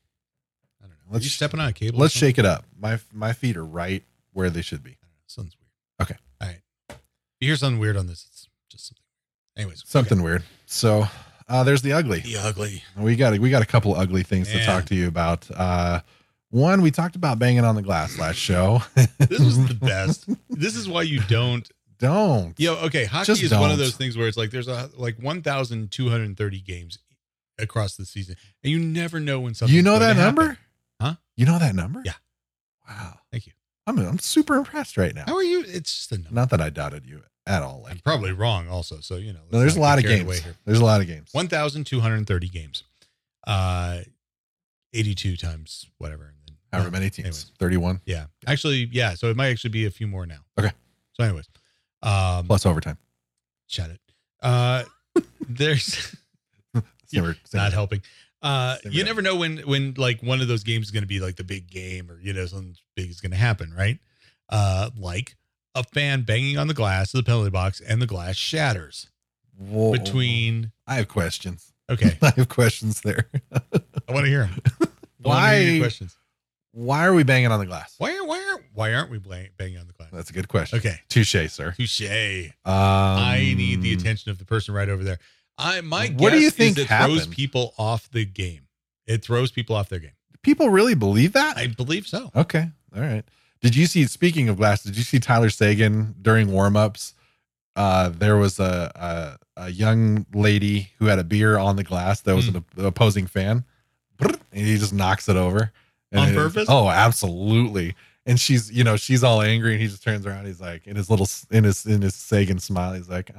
Speaker 1: I don't know.
Speaker 2: Let's
Speaker 1: Are you stepping on a cable? or
Speaker 2: Let's
Speaker 1: something?
Speaker 2: shake it up. My my feet are right where they should be.
Speaker 1: Something's weird.
Speaker 2: Okay.
Speaker 1: All right. If you hear something weird on this, it's just something. Anyways,
Speaker 2: Something weird. So uh, there's the ugly.
Speaker 1: okay. The ugly.
Speaker 2: We got we got a couple ugly things to
Speaker 1: Man.
Speaker 2: talk to you about. Uh, one, we talked about banging on the glass last show.
Speaker 1: This was the best. This is why you don't.
Speaker 2: Don't.
Speaker 1: Yo, okay. Hockey
Speaker 2: Just
Speaker 1: is one
Speaker 2: don't.
Speaker 1: of those things where it's like there's a like one thousand two hundred thirty games across the season, and you never know when something.
Speaker 2: You know that number?
Speaker 1: Huh?
Speaker 2: You know that number?
Speaker 1: Yeah.
Speaker 2: Wow.
Speaker 1: Thank you.
Speaker 2: I'm I'm super impressed right now.
Speaker 1: How are you? It's just a number.
Speaker 2: Not that I doubted you at all.
Speaker 1: I'm
Speaker 2: Like
Speaker 1: probably wrong, also. So you know.
Speaker 2: no, there's a lot of
Speaker 1: Away
Speaker 2: games.
Speaker 1: here.
Speaker 2: There's a lot of games.
Speaker 1: One thousand two hundred thirty games. Uh, eighty-two times whatever. And then,
Speaker 2: However
Speaker 1: uh,
Speaker 2: many teams.
Speaker 1: anyways.
Speaker 2: thirty-one
Speaker 1: Yeah. Actually, yeah. So it might actually be a few more now.
Speaker 2: Okay.
Speaker 1: So, anyways, um,
Speaker 2: plus overtime.
Speaker 1: shut it. Uh, there's
Speaker 2: Simmer, simmer.
Speaker 1: not helping. Uh,
Speaker 2: Simmer
Speaker 1: you
Speaker 2: down.
Speaker 1: never know when when like one of those games is going to be like the big game, or you know something big is going to happen, right? Uh, like a fan banging on the glass of the penalty box and the glass shatters
Speaker 2: Whoa.
Speaker 1: between.
Speaker 2: I have questions.
Speaker 1: Okay,
Speaker 2: I have questions there.
Speaker 1: I want to hear them.
Speaker 2: Why-
Speaker 1: questions?
Speaker 2: Why are we banging on the glass?
Speaker 1: Why are why aren't why aren't we bang- banging on the glass?
Speaker 2: That's a good question.
Speaker 1: Okay,
Speaker 2: Touche, sir.
Speaker 1: touche.
Speaker 2: Um,
Speaker 1: I need the attention of the person right over there. I my
Speaker 2: What do
Speaker 1: guess
Speaker 2: you think
Speaker 1: is it throws
Speaker 2: happened?
Speaker 1: people off the game. It throws people off their game.
Speaker 2: People really believe that?
Speaker 1: I believe so.
Speaker 2: Okay. All right. Did you see, speaking of glass, did you see Tyler Sagan during warmups? Uh, there was a, a a young lady who had a beer on the glass that was
Speaker 1: Hmm.
Speaker 2: an opposing fan. And he just knocks it over. And
Speaker 1: On
Speaker 2: it-
Speaker 1: purpose?
Speaker 2: Oh, absolutely. And she's, you know, she's all angry and he just turns around. He's like, in his little, in his, in his Sagan smile, he's like, uh huh,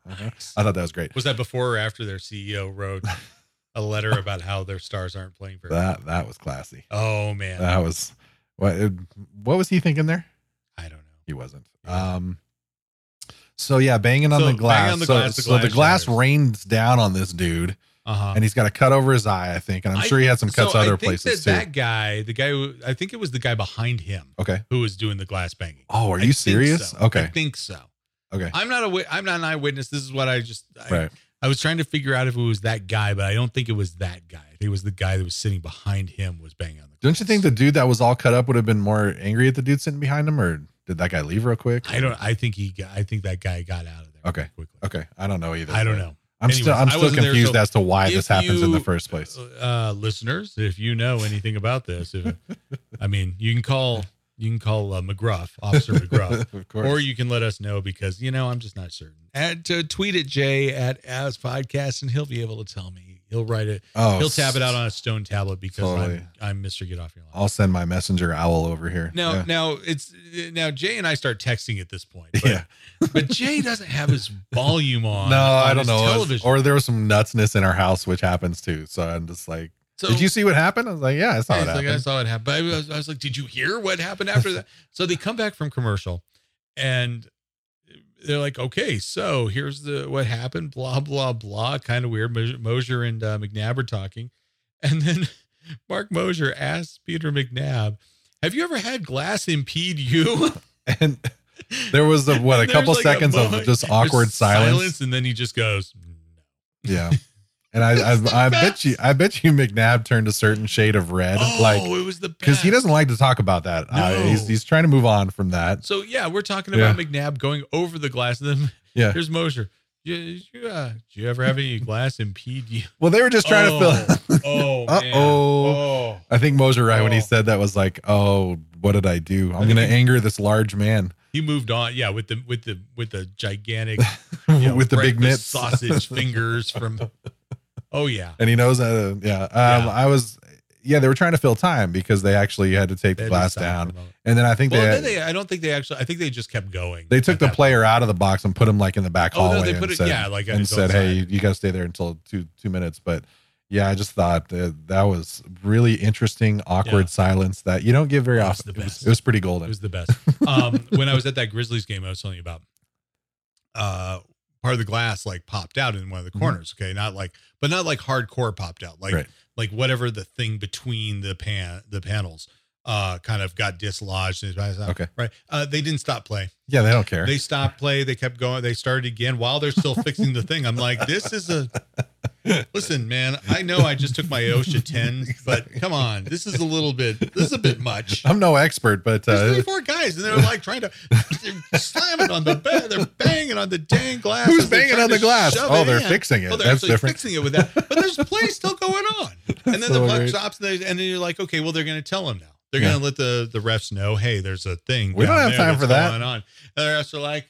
Speaker 2: Uh-huh.
Speaker 1: Nice.
Speaker 2: I thought that was great.
Speaker 1: Was that before or after their C E O wrote a letter about how their stars aren't playing very well?
Speaker 2: That that was classy.
Speaker 1: Oh man,
Speaker 2: That was what. What was he thinking there?
Speaker 1: I don't know.
Speaker 2: He wasn't.
Speaker 1: Yeah.
Speaker 2: Um. So yeah, banging on
Speaker 1: So,
Speaker 2: the glass.
Speaker 1: banging on the
Speaker 2: so
Speaker 1: glass, the
Speaker 2: so
Speaker 1: glass
Speaker 2: the glass
Speaker 1: shatters.
Speaker 2: rains down on this dude,
Speaker 1: Uh-huh.
Speaker 2: and he's got a cut over his eye, I think, and I'm
Speaker 1: I-
Speaker 2: sure he had some cuts
Speaker 1: so
Speaker 2: other
Speaker 1: I think
Speaker 2: places
Speaker 1: that
Speaker 2: too.
Speaker 1: That guy, the guy who I think it was the guy behind him
Speaker 2: Okay.
Speaker 1: who was doing the glass banging.
Speaker 2: Oh, are
Speaker 1: I
Speaker 2: you
Speaker 1: think
Speaker 2: serious?
Speaker 1: so.
Speaker 2: Okay.
Speaker 1: I think so.
Speaker 2: Okay.
Speaker 1: I'm not a wi- I'm not an eyewitness. This is what I just I,
Speaker 2: Right.
Speaker 1: I was trying to figure out if it was that guy, but I don't think it was that guy. I think it was the guy that was sitting behind him was banging on the glass.
Speaker 2: Don't you think the dude that was all cut up would have been more angry at the dude sitting behind him, or did that guy leave real quick?
Speaker 1: I don't I think he got, I think that guy got out of there
Speaker 2: Okay.
Speaker 1: quickly.
Speaker 2: Okay. I don't know either.
Speaker 1: I don't
Speaker 2: but
Speaker 1: know.
Speaker 2: I'm
Speaker 1: Anyways,
Speaker 2: still I'm
Speaker 1: I
Speaker 2: still
Speaker 1: wasn't there,
Speaker 2: confused
Speaker 1: so
Speaker 2: as to why
Speaker 1: if
Speaker 2: this happens in the
Speaker 1: you-
Speaker 2: first place.
Speaker 1: Uh, listeners, if you know anything about this, if, I mean, you can call you can call uh, McGruff, Officer McGruff,
Speaker 2: Of course.
Speaker 1: or you can let us know because you know I'm just not certain. At uh, tweet at Jay at As Podcast, and he'll be able to tell me. He'll write it.
Speaker 2: oh,
Speaker 1: He'll tap it out on a stone tablet because
Speaker 2: Totally.
Speaker 1: I'm I'm Mister Get Off Your Lawn.
Speaker 2: I'll send my messenger owl over here.
Speaker 1: Now,
Speaker 2: Yeah.
Speaker 1: now it's now Jay and I start texting at this point. But,
Speaker 2: Yeah.
Speaker 1: but Jay doesn't have his volume on.
Speaker 2: No,
Speaker 1: on
Speaker 2: I don't
Speaker 1: his
Speaker 2: know.
Speaker 1: Television.
Speaker 2: Or there was some nutsness in our house, which happens too. So I'm just like,
Speaker 1: So-
Speaker 2: did you see what happened? I was like, yeah, I saw
Speaker 1: Yeah,
Speaker 2: what
Speaker 1: it's like, I
Speaker 2: happened.
Speaker 1: saw it happen. But I was, I was like, did you hear what happened after that? So they come back from commercial and they're like, okay, so here's the what happened, blah, blah, blah. Kind of weird. Mo- Mosier and uh, McNabb are talking. And then Mark Mosier asks Peter McNabb, have you ever had glass impede you?
Speaker 2: And there was a, what, a
Speaker 1: And
Speaker 2: couple
Speaker 1: there's like a
Speaker 2: seconds
Speaker 1: moment-
Speaker 2: of just
Speaker 1: there's
Speaker 2: awkward silence.
Speaker 1: And then he just goes, no.
Speaker 2: Yeah. And I, I, I bet you, I bet you McNabb turned a certain shade of red,
Speaker 1: Oh,
Speaker 2: like,
Speaker 1: it was the best.
Speaker 2: because he doesn't like to talk about that. Uh,
Speaker 1: No.
Speaker 2: he's, he's trying to move on from that.
Speaker 1: So yeah, we're talking about McNabb going over the glass, and then
Speaker 2: Yeah.
Speaker 1: here's Mosier. You, you, uh, do you ever have any glass impede you?
Speaker 2: Well, they were just trying to fill.
Speaker 1: Oh, man.
Speaker 2: Uh-oh.
Speaker 1: Oh,
Speaker 2: I think Mosier, right when he
Speaker 1: Oh.
Speaker 2: said that, was like, "Oh, what did I do? I'm
Speaker 1: I
Speaker 2: going to
Speaker 1: think-
Speaker 2: anger this large man
Speaker 1: he moved on. Yeah, with the with the with the gigantic you know,
Speaker 2: with the big
Speaker 1: breakfast
Speaker 2: mitts,
Speaker 1: sausage fingers from. Oh yeah,
Speaker 2: and he knows how to." Yeah, um,
Speaker 1: Yeah.
Speaker 2: I was. Yeah, they were trying to fill time because they actually had to take
Speaker 1: They
Speaker 2: the
Speaker 1: had to
Speaker 2: glass
Speaker 1: stop for a
Speaker 2: down,
Speaker 1: moment.
Speaker 2: and then I think
Speaker 1: Well,
Speaker 2: they,
Speaker 1: then they. I don't think they actually. I think they just kept going.
Speaker 2: they took
Speaker 1: at
Speaker 2: the
Speaker 1: that
Speaker 2: player out of the box and put him like in the back
Speaker 1: Oh, no,
Speaker 2: hallway
Speaker 1: they put
Speaker 2: and
Speaker 1: it-
Speaker 2: said,
Speaker 1: yeah, like on
Speaker 2: and
Speaker 1: his
Speaker 2: said,
Speaker 1: own
Speaker 2: "Hey,
Speaker 1: side.
Speaker 2: you, got to stay there until two two minutes." But yeah, I just thought that, that was really interesting, awkward
Speaker 1: Yeah.
Speaker 2: silence that you don't get very
Speaker 1: It was
Speaker 2: often.
Speaker 1: the
Speaker 2: It was,
Speaker 1: best.
Speaker 2: it was pretty
Speaker 1: It
Speaker 2: golden.
Speaker 1: was the best. Um, when I was at that Grizzlies game, I was telling you about. Uh, part of the glass like popped out in one of the corners. Okay, not like, but not like hardcore popped out. Like,
Speaker 2: Right.
Speaker 1: like whatever the thing between the pan the panels, uh, kind of got dislodged.
Speaker 2: Okay.
Speaker 1: right. Uh, they didn't stop play.
Speaker 2: Yeah, they don't care.
Speaker 1: They stopped play. They kept going. They started again while they're still fixing the thing. I'm like, this is a. Listen, man. I know I just took my OSHA ten, but come on, this is a little bit. This is a bit much.
Speaker 2: I'm no expert, but
Speaker 1: There's
Speaker 2: uh,
Speaker 1: three, four guys, and they're like trying to they're slamming on the bed. They're banging on the dang glass.
Speaker 2: Who's
Speaker 1: as they're
Speaker 2: banging
Speaker 1: trying
Speaker 2: on the
Speaker 1: to
Speaker 2: glass?
Speaker 1: shove
Speaker 2: Oh,
Speaker 1: it
Speaker 2: they're
Speaker 1: in.
Speaker 2: fixing it.
Speaker 1: Oh, they're
Speaker 2: That's
Speaker 1: actually
Speaker 2: different.
Speaker 1: fixing it with that. But there's play still going on. And then
Speaker 2: That's
Speaker 1: the puck
Speaker 2: hilarious.
Speaker 1: stops, and, they, and then you're like, okay, well, they're going to tell them now. They're
Speaker 2: Yeah.
Speaker 1: going to let the, the refs know, hey, there's a thing.
Speaker 2: We don't
Speaker 1: down
Speaker 2: have
Speaker 1: there
Speaker 2: time for
Speaker 1: that's
Speaker 2: that.
Speaker 1: Going on. And the refs are like,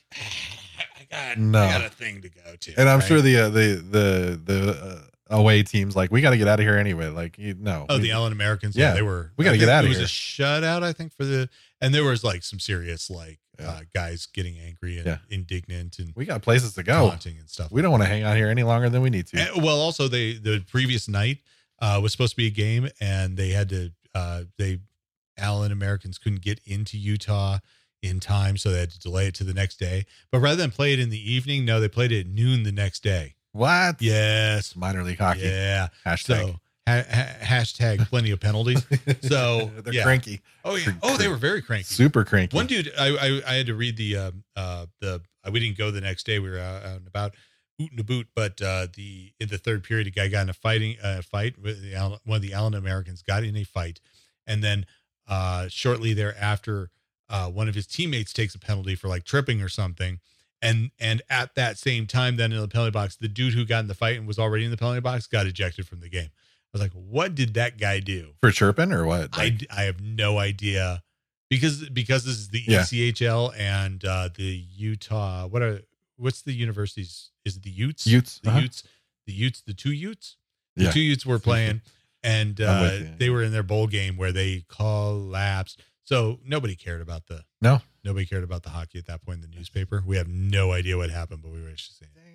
Speaker 1: I got,
Speaker 2: No.
Speaker 1: I got a thing to go to.
Speaker 2: and I'm
Speaker 1: right?
Speaker 2: sure the uh, the the the uh, away teams like we got to get out of here anyway. Like you, no,
Speaker 1: Oh,
Speaker 2: we-
Speaker 1: the Allen Americans.
Speaker 2: Yeah,
Speaker 1: Yeah, they were.
Speaker 2: we gotta
Speaker 1: I
Speaker 2: get
Speaker 1: think
Speaker 2: outta
Speaker 1: It was
Speaker 2: here.
Speaker 1: a shutout, I think, for the, and there was like some serious like
Speaker 2: Yeah.
Speaker 1: uh, guys getting angry and
Speaker 2: Yeah.
Speaker 1: indignant and
Speaker 2: we got places to go.
Speaker 1: taunting and stuff.
Speaker 2: We don't want to hang out here any longer than we need to.
Speaker 1: And- well, also they the previous night uh, was supposed to be a game, and they had to uh, they Allen Americans couldn't get into Utah in time, so they had to delay it to the next day. But rather than play it in the evening, no, they played it at noon the next day.
Speaker 2: What?
Speaker 1: Yes,
Speaker 2: Minor league hockey.
Speaker 1: yeah.
Speaker 2: Hashtag.
Speaker 1: So ha- ha- hashtag plenty of penalties. So
Speaker 2: they're
Speaker 1: yeah.
Speaker 2: cranky.
Speaker 1: Oh yeah. Oh, they were very cranky.
Speaker 2: Super cranky.
Speaker 1: One dude, I, I I had to read the um uh the we didn't go the next day. We were out, out and about, boot and a boot. But uh, the in the third period, a guy got in a fighting uh, fight with the Allen, one of the Allen Americans got in a fight, and then uh, shortly thereafter, uh, one of his teammates takes a penalty for like tripping or something. And and at that same time, then in the penalty box, the dude who got in the fight and was already in the penalty box got ejected from the game. I was like, what did that guy do?
Speaker 2: For chirping or what?
Speaker 1: I, I have no idea because because this is the
Speaker 2: Yeah.
Speaker 1: E C H L and uh, the Utah. What are what's the universities? Is it the Utes?
Speaker 2: Utes,
Speaker 1: The
Speaker 2: uh-huh.
Speaker 1: Utes. The Utes. The two Utes. The
Speaker 2: Yeah.
Speaker 1: two Utes were playing, and
Speaker 2: I'm
Speaker 1: uh,
Speaker 2: with you.
Speaker 1: they were in their bowl game where they collapsed. So nobody cared about the
Speaker 2: No.
Speaker 1: nobody cared about the hockey at that point in the newspaper. We have no idea what happened, but we were just saying.
Speaker 2: Dang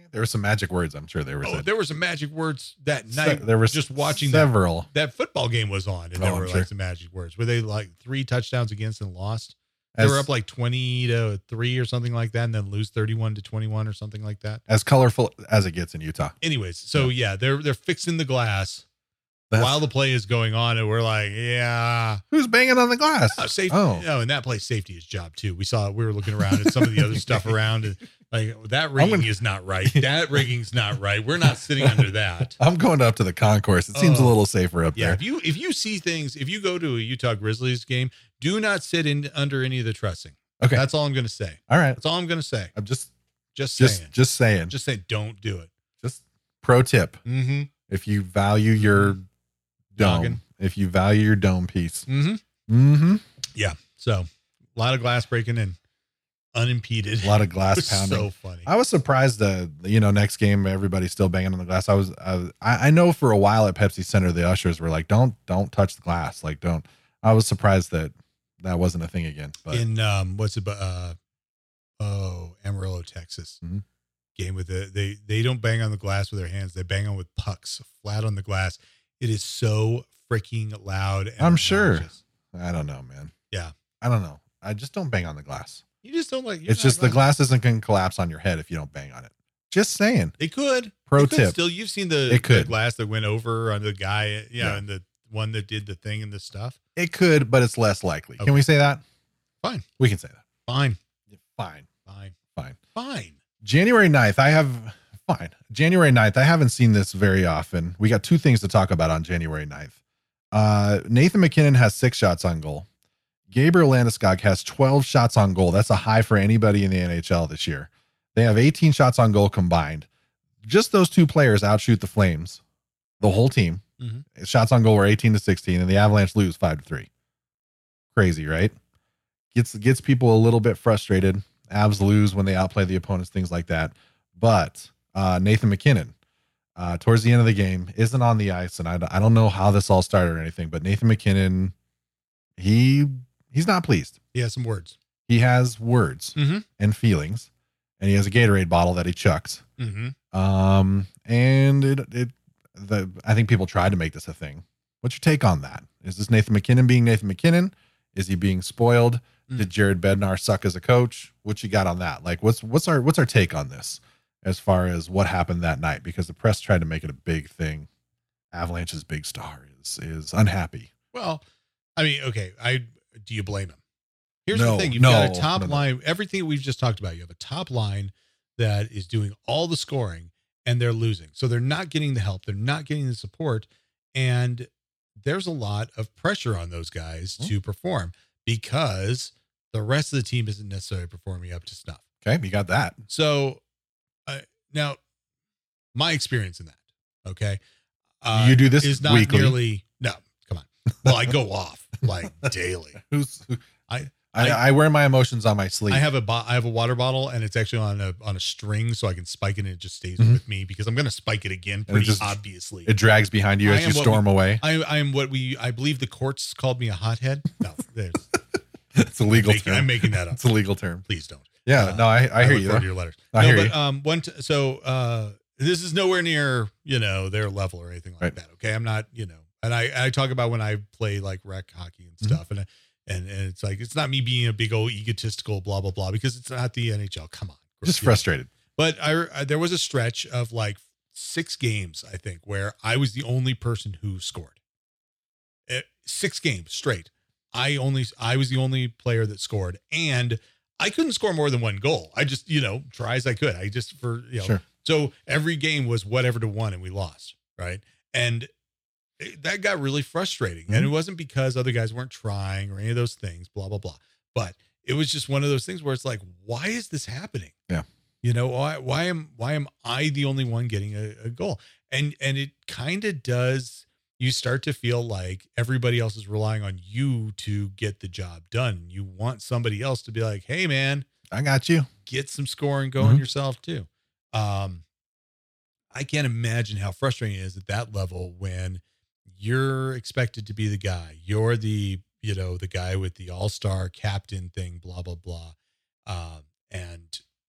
Speaker 2: There were some magic words. I'm sure there were.
Speaker 1: Oh,
Speaker 2: said.
Speaker 1: there were some magic words that
Speaker 2: Se-
Speaker 1: night.
Speaker 2: there was
Speaker 1: just watching
Speaker 2: several.
Speaker 1: That, that football game was on, and
Speaker 2: Oh,
Speaker 1: there
Speaker 2: I'm
Speaker 1: were
Speaker 2: sure.
Speaker 1: like some magic words. Were they like three touchdowns against and lost? They
Speaker 2: As,
Speaker 1: were up like twenty to three or something like that, and then lose thirty-one to twenty-one or something like that.
Speaker 2: as colorful as it gets in Utah.
Speaker 1: Anyways, so yeah, yeah they're they're fixing the glass
Speaker 2: That's,
Speaker 1: while the play is going on, and we're like, yeah,
Speaker 2: who's banging on the glass?
Speaker 1: oh, safety.
Speaker 2: Oh.
Speaker 1: Oh, and that place safety is job too. We saw we were looking around at some of the other stuff around, and like that rigging
Speaker 2: gonna-
Speaker 1: is not right. That rigging's not right. We're not sitting under that.
Speaker 2: I'm going up to the concourse. It seems
Speaker 1: Oh.
Speaker 2: a little safer up
Speaker 1: Yeah,
Speaker 2: there.
Speaker 1: if you if you see things, if you go to a Utah Grizzlies game, do not sit in under any of the trussing.
Speaker 2: Okay.
Speaker 1: That's all I'm going to say.
Speaker 2: All right.
Speaker 1: That's all I'm going to say.
Speaker 2: I'm just
Speaker 1: Just
Speaker 2: just
Speaker 1: saying.
Speaker 2: just saying.
Speaker 1: Just say don't do it.
Speaker 2: Just pro tip.
Speaker 1: Mm-hmm.
Speaker 2: If you value your dome,
Speaker 1: Dogging.
Speaker 2: if you value your dome piece.
Speaker 1: Mm-hmm.
Speaker 2: Mm-hmm.
Speaker 1: Yeah. So a lot of glass breaking in, unimpeded.
Speaker 2: A lot of
Speaker 1: It
Speaker 2: glass
Speaker 1: was
Speaker 2: pounding.
Speaker 1: so funny.
Speaker 2: I was surprised that, you know, next game, everybody's still banging on the glass. I was, I, was- I I know for a while at Pepsi Center, the ushers were like, don't, don't touch the glass. Like, don't, I was surprised that that wasn't a thing again, but
Speaker 1: in um, what's it? Uh, oh, Amarillo, Texas.
Speaker 2: Mhm.
Speaker 1: Game with the they they don't bang on the glass with their hands. They bang on with pucks flat on the glass. It is so freaking loud. And
Speaker 2: I'm sure.
Speaker 1: obnoxious.
Speaker 2: I don't know, man.
Speaker 1: Yeah.
Speaker 2: I don't know. I just don't bang on the glass.
Speaker 1: You just don't like. you're
Speaker 2: It's
Speaker 1: not
Speaker 2: just the
Speaker 1: like-
Speaker 2: glass isn't going to collapse on your head if you don't bang on it. Just saying.
Speaker 1: It could.
Speaker 2: Pro
Speaker 1: It could
Speaker 2: tip.
Speaker 1: Still, you've seen the,
Speaker 2: It could.
Speaker 1: the glass that went over on the guy, you know,
Speaker 2: Yeah.
Speaker 1: and the one that did the thing and the stuff.
Speaker 2: It could, but it's less likely.
Speaker 1: Okay.
Speaker 2: Can we say that?
Speaker 1: Fine.
Speaker 2: We can say that.
Speaker 1: Fine.
Speaker 2: Fine.
Speaker 1: Fine.
Speaker 2: Fine.
Speaker 1: Fine.
Speaker 2: January ninth, I have, fine. January ninth, I haven't seen this very often. We got two things to talk about on January ninth. Uh, Nathan McKinnon has six shots on goal. Gabriel Landeskog has twelve shots on goal. That's a high for anybody in the N H L this year. They have eighteen shots on goal combined. Just those two players outshoot the Flames, the whole team.
Speaker 1: Mm-hmm.
Speaker 2: Shots on goal were eighteen to sixteen, and the Avalanche lose five to three. Crazy, right? Gets gets people a little bit frustrated. Avs lose when they outplay the opponents, things like that. But uh, Nathan McKinnon, uh, towards the end of the game, isn't on the ice, and I, I don't know how this all started or anything, but Nathan McKinnon, he he's not pleased.
Speaker 1: He has some words.
Speaker 2: He has words
Speaker 1: Mm-hmm.
Speaker 2: and feelings, and he has a Gatorade bottle that he chucks.
Speaker 1: Mm-hmm.
Speaker 2: Um, and it, it, the, I think people tried to make this a thing. What's your take on that? Is this Nathan McKinnon being Nathan McKinnon? Is he being spoiled?
Speaker 1: Mm.
Speaker 2: Did Jared Bednar suck as a coach? What you got on that? Like, what's, what's our, what's our take on this as far as what happened that night? Because the press tried to make it a big thing. Avalanche's big star is, is unhappy.
Speaker 1: Well, I mean, okay. I do you blame him? Here's
Speaker 2: No,
Speaker 1: the thing: you've
Speaker 2: no,
Speaker 1: got a top
Speaker 2: no, no.
Speaker 1: line. Everything we've just talked about. You have a top line that is doing all the scoring, and they're losing. So they're not getting the help. They're not getting the support, and there's a lot of pressure on those guys
Speaker 2: Mm.
Speaker 1: to perform because the rest of the team isn't necessarily performing up to snuff.
Speaker 2: Okay. You got that.
Speaker 1: So uh, now, my experience in that, okay, uh,
Speaker 2: You do this
Speaker 1: is not
Speaker 2: weekly.
Speaker 1: nearly no. Come on. Well, I go off like daily.
Speaker 2: Who's, who,
Speaker 1: I
Speaker 2: I, I wear my emotions on my sleeve.
Speaker 1: I have a bo- I have a water bottle, and it's actually on a on a string, so I can spike it, and it just stays
Speaker 2: Mhm.
Speaker 1: with me because I'm going to spike it again
Speaker 2: And it
Speaker 1: pretty
Speaker 2: just-
Speaker 1: obviously.
Speaker 2: it drags behind you
Speaker 1: I
Speaker 2: as
Speaker 1: am
Speaker 2: you
Speaker 1: what
Speaker 2: storm away.
Speaker 1: I I am what we I believe the courts called me a hothead. No, there's,
Speaker 2: It's a legal
Speaker 1: making,
Speaker 2: term.
Speaker 1: I'm making that up.
Speaker 2: It's a legal term.
Speaker 1: Please don't.
Speaker 2: Yeah,
Speaker 1: Uh,
Speaker 2: no, I, I hear
Speaker 1: look
Speaker 2: you.
Speaker 1: forward to
Speaker 2: though.
Speaker 1: your letters.
Speaker 2: I
Speaker 1: no,
Speaker 2: hear
Speaker 1: but
Speaker 2: you.
Speaker 1: um, one t- so uh, this is nowhere near you know their level or anything like
Speaker 2: Right.
Speaker 1: that. Okay, I'm not you know, and I I talk about when I play like rec hockey and
Speaker 2: Mhm.
Speaker 1: stuff, and I- and and it's like it's not me being a big old egotistical blah blah blah because it's not the N H L. Come on,
Speaker 2: Just
Speaker 1: You know?
Speaker 2: frustrated.
Speaker 1: But I, I there was a stretch of like six games I think where I was the only person who scored. Eh, six games straight. I only I was the only player that scored, and I couldn't score more than one goal. I just you know try as I could. I just for you know
Speaker 2: Sure.
Speaker 1: so every game was whatever to one, and we lost, right? And it- that got really frustrating. And
Speaker 2: Mhm.
Speaker 1: it wasn't because other guys weren't trying or any of those things, blah blah blah. But it was just one of those things where it's like, why is this happening?
Speaker 2: Yeah.
Speaker 1: You know, why why am why am I the only one getting a, a goal? And and it kind of does. You start to feel like everybody else is relying on you to get the job done. You want somebody else to be like, hey man,
Speaker 2: I got you.
Speaker 1: get some scoring going
Speaker 2: Mhm.
Speaker 1: yourself too. Um, I can't imagine how frustrating it is at that level when you're expected to be the guy. You're the, you know, the guy with the all-star captain thing, blah, blah, blah. Um, and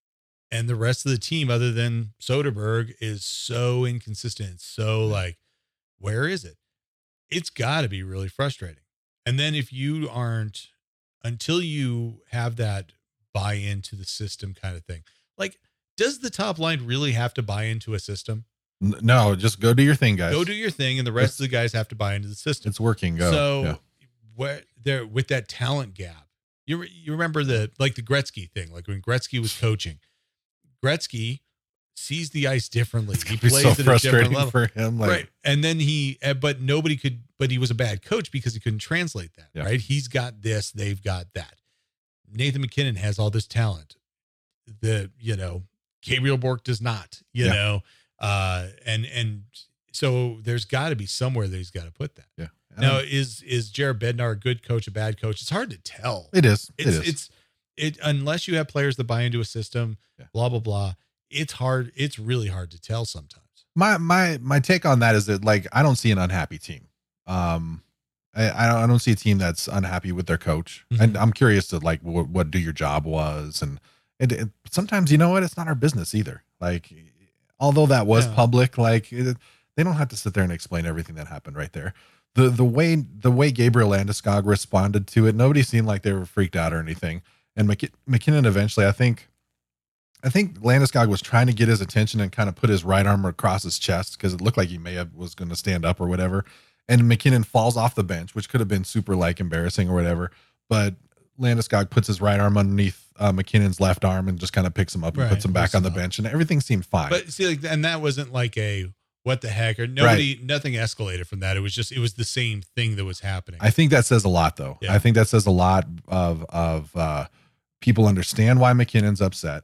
Speaker 1: and the rest of the team, other than Soderberg, is so inconsistent. So like, where is it? It's got to be really frustrating. And then if you aren't, until you have that buy into the system kind of thing, like, does the top line really have to buy into a system?
Speaker 2: No, just go do your thing, guys.
Speaker 1: Go do your thing, and the rest
Speaker 2: It's,
Speaker 1: of the guys have to buy into the system.
Speaker 2: It's working. Go.
Speaker 1: So
Speaker 2: yeah.
Speaker 1: where there with that talent gap, you re, you remember the like the Gretzky thing, like when Gretzky was coaching, Gretzky sees the ice differently.
Speaker 2: It's
Speaker 1: He
Speaker 2: be
Speaker 1: plays
Speaker 2: so
Speaker 1: at a
Speaker 2: frustrating
Speaker 1: different level.
Speaker 2: for him. Like,
Speaker 1: Right. And then he, uh, but nobody could, but he was a bad coach because he couldn't translate that.
Speaker 2: Yeah.
Speaker 1: Right. He's got this, they've got that. Nathan MacKinnon has all this talent. The, you know, Gabriel Bork does not, you
Speaker 2: Yeah.
Speaker 1: know, uh, and, and so there's got to be somewhere that he's got to put that.
Speaker 2: Yeah.
Speaker 1: Now, is, is Jared Bednar a good coach, a bad coach? It's hard to tell.
Speaker 2: It is.
Speaker 1: It's,
Speaker 2: it is.
Speaker 1: it's, it, unless you have players that buy into a system,
Speaker 2: Yeah.
Speaker 1: blah, blah, blah. It's hard. It's really hard to tell sometimes.
Speaker 2: my my my take on that is that, like, I don't see an unhappy team. Um, I I don't, I don't see a team that's unhappy with their coach.
Speaker 1: Mhm.
Speaker 2: And I'm curious to like what, what do your job was, and it, it sometimes, you know what, it's not our business either. Like, although that was
Speaker 1: Yeah.
Speaker 2: public, like it, they don't have to sit there and explain everything that happened right there. The the way the way Gabriel Landeskog responded to it, nobody seemed like they were freaked out or anything. And McK- McKinnon eventually, I think. I think Landeskog was trying to get his attention and kind of put his right arm across his chest because it looked like he may have was going to stand up or whatever. And McKinnon falls off the bench, which could have been super like embarrassing or whatever. But Landeskog puts his right arm underneath uh, McKinnon's left arm and just kind of picks him up and
Speaker 1: Right,
Speaker 2: puts him back
Speaker 1: lifts
Speaker 2: on the
Speaker 1: him up.
Speaker 2: bench, and everything seemed fine.
Speaker 1: But see, like, and that wasn't like a what the heck, or nobody, nothing escalated from that. It was just, it was the same thing that was happening.
Speaker 2: I think that says a lot, though.
Speaker 1: Yeah.
Speaker 2: I think that says a lot of of uh, people understand why McKinnon's upset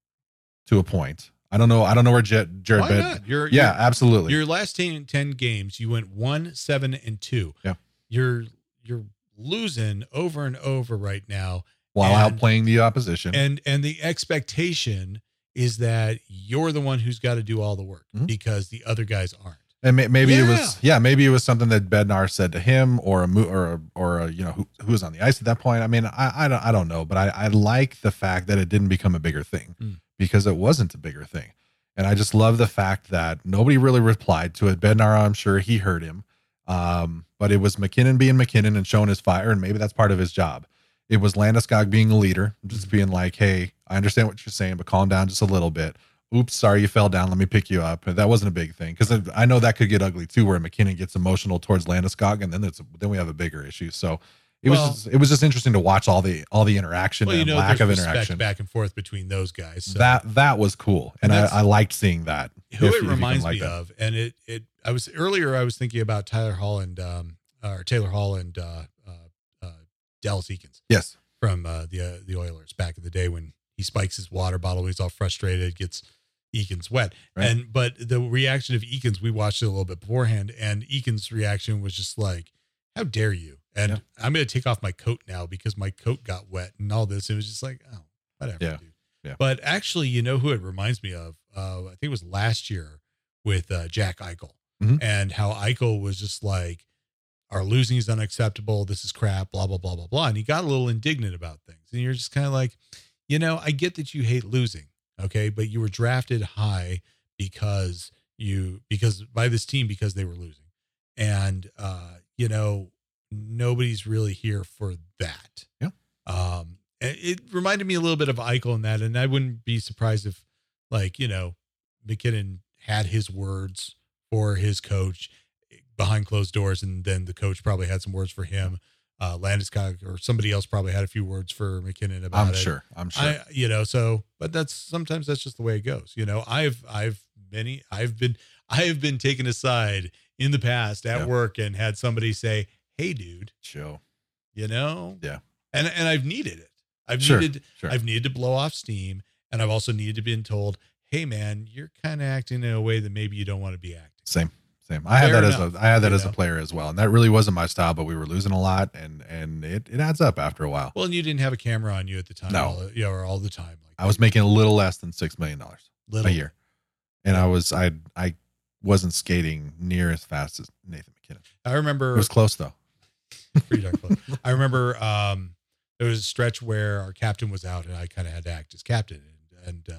Speaker 2: to a point. I don't know. I don't know where J- Jared
Speaker 1: Why
Speaker 2: Bed.
Speaker 1: not? You're,
Speaker 2: Yeah,
Speaker 1: you're-
Speaker 2: absolutely.
Speaker 1: Your last ten, ten games, you went one, seven, and two.
Speaker 2: Yeah.
Speaker 1: You're you're losing over and over right now.
Speaker 2: While
Speaker 1: and-
Speaker 2: outplaying the opposition.
Speaker 1: And and the expectation is that you're the one who's got to do all the work
Speaker 2: Mhm.
Speaker 1: because the other guys aren't.
Speaker 2: And may, maybe it
Speaker 1: Yeah.
Speaker 2: was, yeah, maybe it was something that Bednar said to him, or a mo- or a, or a, you know, who, who was on the ice at that point. I mean, I I don't, I don't know, but I, I like the fact that it didn't become a bigger thing
Speaker 1: Mm.
Speaker 2: because it wasn't a bigger thing. And I just love the fact that nobody really replied to it. Bednar, I'm sure he heard him, um, but it was McKinnon being McKinnon and showing his fire, and maybe that's part of his job. It was Landeskog being a leader, just being like, "Hey, I understand what you're saying, but calm down just a little bit. Oops, sorry you fell down. Let me pick you up." And that wasn't a big thing, because I know that could get ugly too, where McKinnon gets emotional towards Landeskog, and then it's then we have a bigger issue. So it
Speaker 1: Well-
Speaker 2: was just, it was just interesting to watch all the all the interaction
Speaker 1: Well, you
Speaker 2: and
Speaker 1: know,
Speaker 2: lack
Speaker 1: there's
Speaker 2: of
Speaker 1: respect
Speaker 2: interaction.
Speaker 1: back and forth between those guys. So.
Speaker 2: That that was cool, and I,
Speaker 1: That's-
Speaker 2: I liked seeing that.
Speaker 1: who
Speaker 2: if-
Speaker 1: it
Speaker 2: if you can
Speaker 1: reminds
Speaker 2: like
Speaker 1: me
Speaker 2: that.
Speaker 1: of, and it it I was earlier I was thinking about Tyler Hall and um or Taylor Hall and uh, uh, uh Dallas Eakins
Speaker 2: Yes,
Speaker 1: from uh, the uh, the Oilers back in the day when he spikes his water bottle, he's all frustrated, gets Eakins wet,
Speaker 2: Right.
Speaker 1: and but the reaction of Eakins, we watched it a little bit beforehand, and Eakins' reaction was just like, "How dare you?" And
Speaker 2: Yeah.
Speaker 1: I'm going to take off my coat now because my coat got wet and all this. It was just like, oh, whatever,
Speaker 2: Yeah.
Speaker 1: dude.
Speaker 2: Yeah.
Speaker 1: But actually, you know who it reminds me of? Uh, I think it was last year with uh, Jack Eichel,
Speaker 2: Mhm.
Speaker 1: and how Eichel was just like, "Our losing is unacceptable. This is crap." Blah blah blah blah blah, and he got a little indignant about things. And you're just kind of like, you know, I get that you hate losing, okay, but you were drafted high because you because by this team because they were losing, and uh, you know, nobody's really here for that.
Speaker 2: Yeah.
Speaker 1: Um, it, it reminded me a little bit of Eichel in that, and I wouldn't be surprised if, like, you know, McKinnon had his words for his coach behind closed doors, and then the coach probably had some words for him. Uh, Landeskog or somebody else probably had a few words for McKinnon about
Speaker 2: I'm
Speaker 1: it.
Speaker 2: sure. I'm sure.
Speaker 1: I, you know, so, but that's sometimes that's just the way it goes. You know, I've, I've many, I've been, I have been taken aside in the past at
Speaker 2: Yeah.
Speaker 1: work and had somebody say, "Hey, dude,
Speaker 2: Chill.
Speaker 1: you know,"
Speaker 2: Yeah.
Speaker 1: and and I've needed it. I've
Speaker 2: Sure,
Speaker 1: needed,
Speaker 2: sure.
Speaker 1: I've needed to blow off steam, and I've also needed to be told, "Hey, man, you're kind of acting in a way that maybe you don't want to be acting."
Speaker 2: Same, same. I had
Speaker 1: Fair
Speaker 2: that as
Speaker 1: enough,
Speaker 2: a I had that
Speaker 1: you
Speaker 2: as a
Speaker 1: know.
Speaker 2: player as well, and that really wasn't my style. But we were losing a lot, and and it, it adds up after a while.
Speaker 1: Well, and you didn't have a camera on you at the time.
Speaker 2: No.
Speaker 1: all, you know, or all the time. Like
Speaker 2: I was making a little less than six million dollars
Speaker 1: little
Speaker 2: a year, and I was I I wasn't skating near as fast as Nathan McKinnon.
Speaker 1: I remember
Speaker 2: It was close though.
Speaker 1: pretty darn close. I remember um, there was a stretch where our captain was out, and I kind of had to act as captain. And, and uh,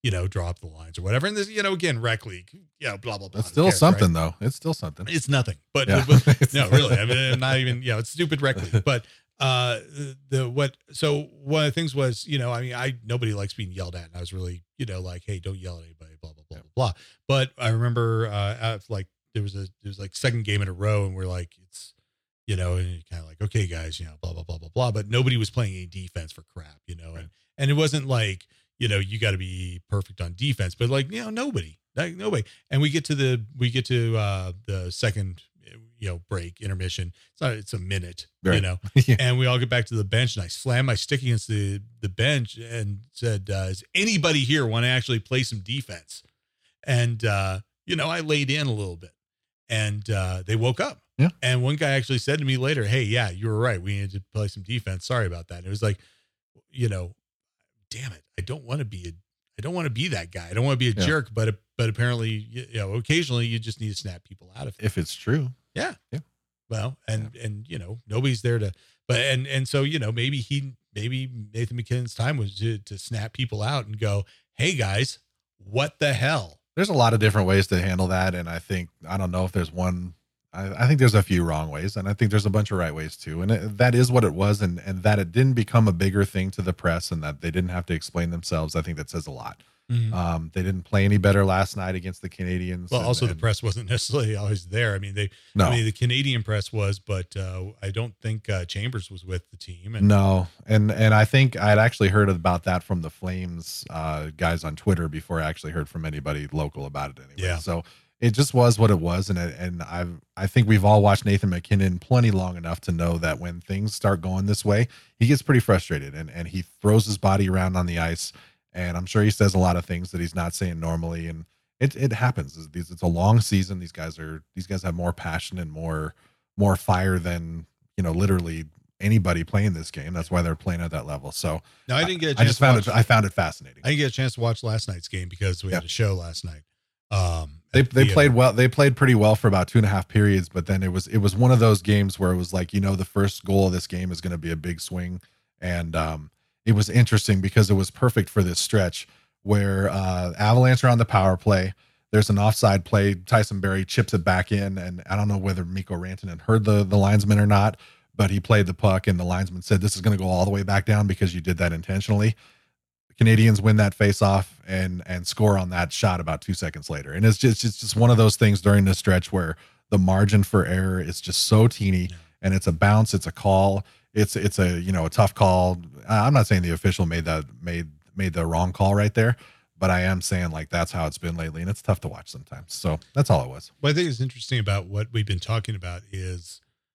Speaker 1: you know, drop the lines or whatever. And this, you know, again, rec league, you know, blah, blah, blah.
Speaker 2: It's still
Speaker 1: cares,
Speaker 2: something
Speaker 1: right?
Speaker 2: though. It's still something.
Speaker 1: It's nothing, but,
Speaker 2: Yeah.
Speaker 1: but no, really, I mean, I'm not even, you know, it's stupid rec league, but, uh, the, what, so one of the things was, you know, I mean, I, nobody likes being yelled at. And I was really, you know, like, hey, don't yell at anybody, blah, blah, blah,
Speaker 2: Yeah.
Speaker 1: blah, blah. But I remember, uh, at, like, there was a, there was like second game in a row and we're like, it's, you know, and you're kind of like, okay, guys, you know, blah, blah, blah, blah, blah. But nobody was playing any defense for crap, you know,
Speaker 2: Right.
Speaker 1: and, and it wasn't like, you know, you got to be perfect on defense, but like, you know, nobody, like nobody. And we get to the, we get to, uh, the second, you know, break intermission. It's not, it's a minute,
Speaker 2: Right.
Speaker 1: you know,
Speaker 2: Yeah.
Speaker 1: and we all get back to the bench and I slammed my stick against the, the bench and said, uh, is anybody here want to actually play some defense? And, uh, you know, I laid in a little bit and, uh, they woke up.
Speaker 2: Yeah.
Speaker 1: And one guy actually said to me later, hey, yeah, you were right. We needed to play some defense. Sorry about that. And it was like, you know, damn it. I don't want to be a, I don't want to be that guy. I don't want to be a
Speaker 2: Yeah.
Speaker 1: jerk, but, but apparently, you, you know, occasionally you just need to snap people out of it.
Speaker 2: If it's true.
Speaker 1: Yeah.
Speaker 2: Yeah.
Speaker 1: Well, and, and, you know, nobody's there to, but, and, and so, you know, maybe he, maybe Nathan MacKinnon's time was to, to snap people out and go, hey guys, what the hell?
Speaker 2: There's a lot of different ways to handle that. And I think, I don't know if there's one, I, I think there's a few wrong ways and I think there's a bunch of right ways too. And it, that is what it was. And, and that it didn't become a bigger thing to the press and that they didn't have to explain themselves. I think that says a lot.
Speaker 1: Mhm.
Speaker 2: Um, they didn't play any better last night against the Canadians.
Speaker 1: Well,
Speaker 2: and-
Speaker 1: also the
Speaker 2: and-
Speaker 1: press wasn't necessarily always there. I mean, they,
Speaker 2: No,
Speaker 1: I mean, the Canadian press was, but uh, I don't think uh, Chambers was with the team. And
Speaker 2: no. And, and I think I'd actually heard about that from the Flames uh, guys on Twitter before I actually heard from anybody local about it anyway.
Speaker 1: Yeah.
Speaker 2: So it just was what it was. And, it, and I've, I think we've all watched Nathan MacKinnon plenty long enough to know that when things start going this way, he gets pretty frustrated and, and he throws his body around on the ice. And I'm sure he says a lot of things that he's not saying normally. And it, it happens. It's, it's a long season. These guys are, these guys have more passion and more, more fire than, you know, literally anybody playing this game. That's why they're playing at that level. So
Speaker 1: no, I didn't get a chance
Speaker 2: I just
Speaker 1: to
Speaker 2: found
Speaker 1: watch,
Speaker 2: it, I found it fascinating.
Speaker 1: I didn't get a chance to watch last night's game because we had
Speaker 2: Yeah.
Speaker 1: a show last night. Um,
Speaker 2: They
Speaker 1: at the
Speaker 2: they
Speaker 1: theater.
Speaker 2: played well. They played pretty well for about two and a half periods, but then it was it was one of those games where it was like, you know, the first goal of this game is going to be a big swing, and um, it was interesting because it was perfect for this stretch where uh, Avalanche are on the power play. There's an offside play. Tyson Barrie chips it back in, and I don't know whether Mikko Rantanen heard the the linesman or not, but he played the puck, and the linesman said, "This is going to go all the way back down because you did that intentionally." Canadians win that face-off and and score on that shot about two seconds later. And it's just it's just one of those things during the stretch where the margin for error is just so teeny,
Speaker 1: Yeah.
Speaker 2: and it's a bounce, it's a call, it's it's a you know a tough call. I'm not saying the official made that made made the wrong call right there, but I am saying like that's how it's been lately, and it's tough to watch sometimes. So that's all it was.
Speaker 1: What I think is interesting about what we've been talking about is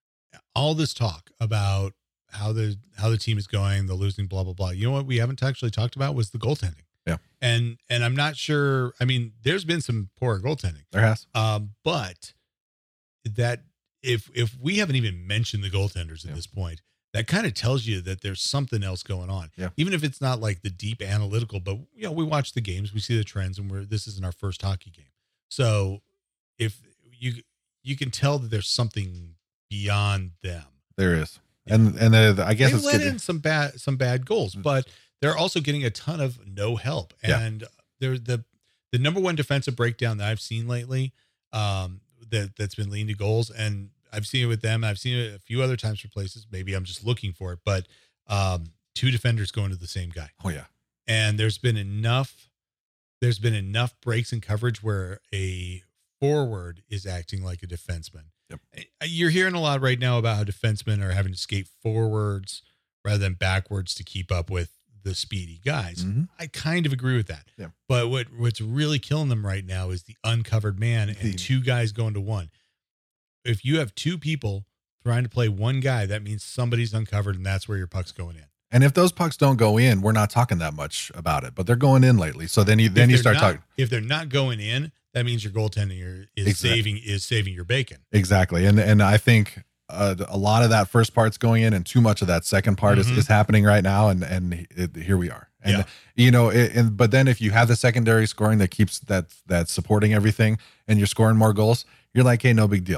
Speaker 1: all this talk about how the how the team is going, the losing, blah blah blah. You know what we haven't actually talked about was the goaltending.
Speaker 2: Yeah.
Speaker 1: And and I'm not sure. I mean, there's been some poor goaltending,
Speaker 2: There has.
Speaker 1: um, but that if if we haven't even mentioned the goaltenders at
Speaker 2: Yeah.
Speaker 1: this point, that kind of tells you that there's something else going on.
Speaker 2: Yeah.
Speaker 1: Even if it's not like the deep analytical, but you know, we watch the games, we see the trends, and we're this isn't our first hockey game. So if you you can tell that there's something beyond them.
Speaker 2: There is. And and the, the- I guess
Speaker 1: They
Speaker 2: it's
Speaker 1: let
Speaker 2: good.
Speaker 1: in some bad some bad goals, but they're also getting a ton of no help.
Speaker 2: Yeah.
Speaker 1: And they're the the number one defensive breakdown that I've seen lately, um, that that's been leading to goals, and I've seen it with them. I've seen it a few other times for places. Maybe I'm just looking for it, but um, two defenders going to the same guy.
Speaker 2: Oh yeah.
Speaker 1: And there's been enough. There's been enough breaks in coverage where a forward is acting like a defenseman.
Speaker 2: Yep.
Speaker 1: You're hearing a lot right now about how defensemen are having to skate forwards rather than backwards to keep up with the speedy guys.
Speaker 2: Mhm.
Speaker 1: I kind of agree with that.
Speaker 2: Yeah.
Speaker 1: But what what's really killing them right now is the uncovered man and
Speaker 2: The-
Speaker 1: two guys going to one. If you have two people trying to play one guy, that means somebody's uncovered, and that's where your puck's going in.
Speaker 2: And if those pucks don't go in, we're not talking that much about it, but they're going in lately. So then you then
Speaker 1: If
Speaker 2: you
Speaker 1: they're
Speaker 2: start
Speaker 1: not-
Speaker 2: talking.
Speaker 1: If they're not going in, that means your goaltending are- is
Speaker 2: Exactly.
Speaker 1: saving is saving your bacon.
Speaker 2: Exactly. And and I think uh, a lot of that first part's going in and too much of that second part
Speaker 1: Mhm.
Speaker 2: is, is happening right now. And, and it, here we are. And,
Speaker 1: Yeah.
Speaker 2: you know, it, and, but then if you have the secondary scoring that keeps that, that supporting everything and you're scoring more goals, you're like, hey, no big deal.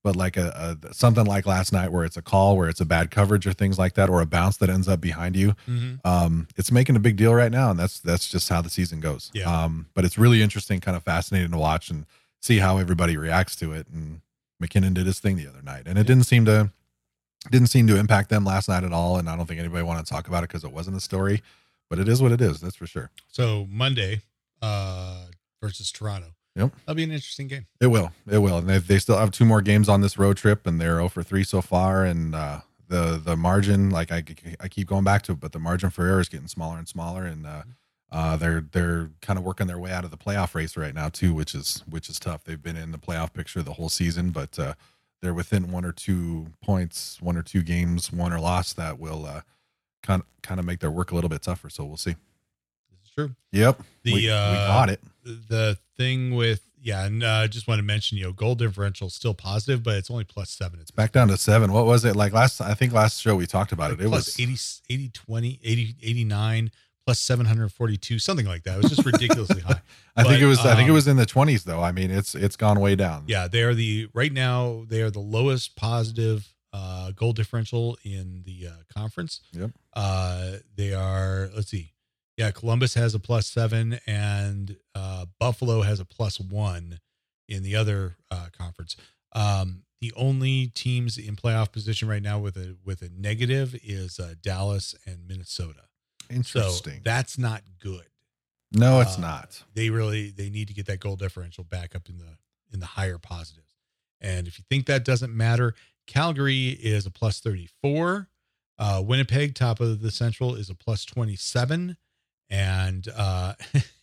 Speaker 2: but like a, a something like last night where it's a call, where it's a bad coverage or things like that, or a bounce that ends up behind you.
Speaker 1: Mm-hmm.
Speaker 2: Um, it's making a big deal right now, and that's that's just how the season goes.
Speaker 1: Yeah.
Speaker 2: Um, but it's really interesting, kind of fascinating to watch and see how everybody reacts to it. And McKinnon did his thing the other night, and it didn't seem to didn't seem to impact them last night at all. And I don't think anybody wanted to talk about it because it wasn't a story, but it is what it is. That's for sure.
Speaker 1: So Monday uh, versus Toronto.
Speaker 2: Yep.
Speaker 1: That'll be an interesting game.
Speaker 2: It will. It will. And they they still have two more games on this road trip, and they're zero for three so far. And uh, the the margin, like I, I keep going back to it, but the margin for error is getting smaller and smaller. And uh, uh, they're they're kind of working their way out of the playoff race right now too, which is which is tough. They've been in the playoff picture the whole season, but uh, they're within one or two points, one or two games, won or lost, that will uh, kind of kind of make their work a little bit tougher. So we'll see.
Speaker 1: This is true.
Speaker 2: Yep.
Speaker 1: The
Speaker 2: we,
Speaker 1: uh,
Speaker 2: we got it.
Speaker 1: The thing with yeah, and I uh, just want to mention, you know, goal differential is still positive, but it's only plus seven. It's
Speaker 2: back down to seven. What was it like last? I think last show we talked about
Speaker 1: like
Speaker 2: it. It
Speaker 1: plus
Speaker 2: was
Speaker 1: eighty, eighty, twenty, eighty, eighty-nine, plus seven hundred forty-two, something like that. It was just ridiculously high.
Speaker 2: I
Speaker 1: But,
Speaker 2: think it was. I think it
Speaker 1: um,
Speaker 2: was in the twenties, though. I mean, it's it's gone way down.
Speaker 1: Yeah, they are the right now. They are the lowest positive uh, goal differential in the uh, conference.
Speaker 2: Yep.
Speaker 1: Uh, they are. Let's see. Yeah, Columbus has a plus seven, and uh, Buffalo has a plus one in the other uh, conference. Um, the only teams in playoff position right now with a with a negative is uh, Dallas and Minnesota.
Speaker 2: Interesting.
Speaker 1: So that's not good.
Speaker 2: No, it's
Speaker 1: Uh,
Speaker 2: not.
Speaker 1: They really they need to get that goal differential back up in the in the higher positives. And if you think that doesn't matter, Calgary is a plus thirty-four. Uh, Winnipeg, top of the Central, is a plus twenty-seven. And uh,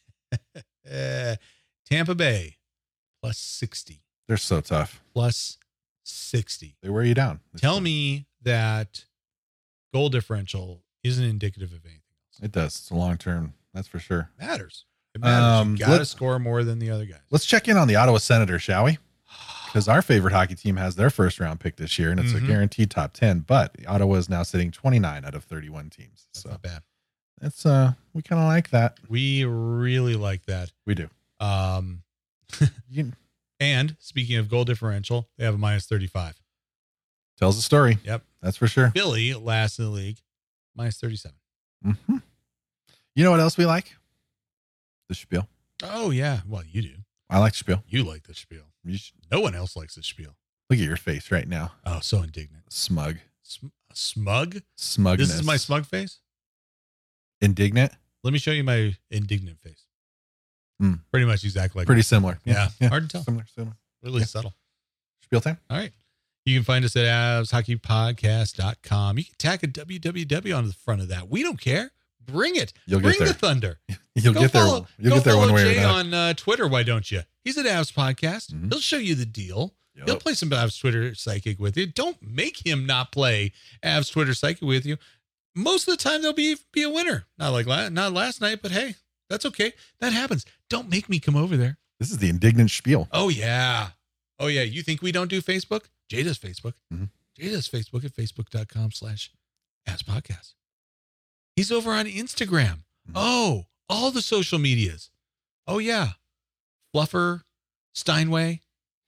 Speaker 1: Tampa Bay, plus sixty.
Speaker 2: They're so tough.
Speaker 1: Plus sixty.
Speaker 2: They wear you down. It's
Speaker 1: Tell
Speaker 2: tough.
Speaker 1: me that goal differential isn't indicative of anything else.
Speaker 2: It does. It's a long term. That's for sure.
Speaker 1: It matters. It matters.
Speaker 2: Um,
Speaker 1: you got to
Speaker 2: let's-
Speaker 1: score more than the other guys.
Speaker 2: Let's check in on the Ottawa Senators, shall we? Because our favorite hockey team has their first round pick this year, and it's
Speaker 1: Mhm.
Speaker 2: a guaranteed top ten. But Ottawa is now sitting twenty-nine out of thirty-one teams.
Speaker 1: That's
Speaker 2: So
Speaker 1: not bad.
Speaker 2: it's uh, we kind of like that.
Speaker 1: We really like that.
Speaker 2: We do.
Speaker 1: Um,
Speaker 2: You,
Speaker 1: and speaking of goal differential, they have a minus thirty-five.
Speaker 2: tells the story.
Speaker 1: Yep.
Speaker 2: That's for sure.
Speaker 1: Philly, last in the league, minus thirty-seven.
Speaker 2: hmm You know what else we like? The spiel.
Speaker 1: Oh, yeah. Well, you do.
Speaker 2: I like spiel.
Speaker 1: You like the spiel.
Speaker 2: You should,
Speaker 1: No one else likes the spiel.
Speaker 2: look at your face right now.
Speaker 1: Oh, so indignant.
Speaker 2: Smug.
Speaker 1: Sm- smug?
Speaker 2: Smugness.
Speaker 1: This is my smug face?
Speaker 2: Indignant.
Speaker 1: Let me show you my indignant face.
Speaker 2: Hmm.
Speaker 1: Pretty much exactly like
Speaker 2: Pretty similar.
Speaker 1: Yeah. Hard to tell.
Speaker 2: Similar. Similar.
Speaker 1: really
Speaker 2: yeah.
Speaker 1: subtle.
Speaker 2: Spiel time.
Speaker 1: All right. You can find us at avs hockey podcast dot com. You can tack a W W W on the front of that. We don't care. Bring it.
Speaker 2: You'll
Speaker 1: Bring
Speaker 2: get there.
Speaker 1: the thunder.
Speaker 2: You'll
Speaker 1: Go
Speaker 2: get there.
Speaker 1: follow-
Speaker 2: You'll
Speaker 1: go
Speaker 2: get there one
Speaker 1: follow
Speaker 2: way or
Speaker 1: Jay
Speaker 2: another.
Speaker 1: on uh, Twitter. Why don't you? He's at Avs Podcast.
Speaker 2: Mhm.
Speaker 1: He'll show you the deal.
Speaker 2: Yep.
Speaker 1: He'll play some Avs Twitter Psychic with you. Don't make him not play Avs Twitter Psychic with you. Most of the time, they'll be be a winner. Not like la- not last night, but hey, that's okay. That happens. Don't make me come over there.
Speaker 2: This is the indignant spiel.
Speaker 1: Oh yeah, oh yeah. You think we don't do Facebook? Jay does Facebook.
Speaker 2: Mhm.
Speaker 1: Jay does Facebook at facebook dot com slash Avs Podcast. He's over on Instagram.
Speaker 2: Mhm.
Speaker 1: Oh, all the social medias. Oh yeah, Fluffer, Steinway,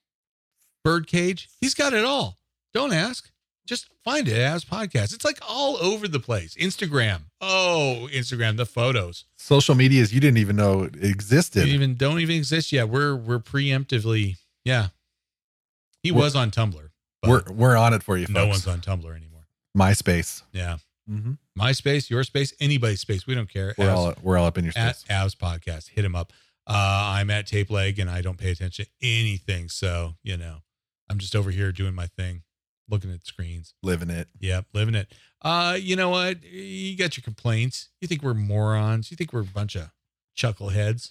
Speaker 1: Birdcage. He's got it all. Don't ask. Just find it as podcast. It's like all over the place. Instagram. Oh, Instagram, the photos.
Speaker 2: Social medias you didn't even know existed.
Speaker 1: They even don't even exist yet. We're we're preemptively, yeah. He
Speaker 2: We're-
Speaker 1: was on Tumblr. But
Speaker 2: we're we're on it for you, folks.
Speaker 1: no one's on Tumblr anymore.
Speaker 2: MySpace.
Speaker 1: Yeah.
Speaker 2: Mm-hmm.
Speaker 1: My space, your space, anybody's space. We don't care.
Speaker 2: We're
Speaker 1: Avs-
Speaker 2: all we're all up in your
Speaker 1: at
Speaker 2: space.
Speaker 1: Avs Podcast. Hit him up. Uh, I'm at Tape Leg and I don't pay attention to anything. So, you know, I'm just over here doing my thing, looking at screens.
Speaker 2: Living it.
Speaker 1: Yep, living it. Uh, you know what? You got your complaints. You think we're morons. You think we're a bunch of chuckleheads.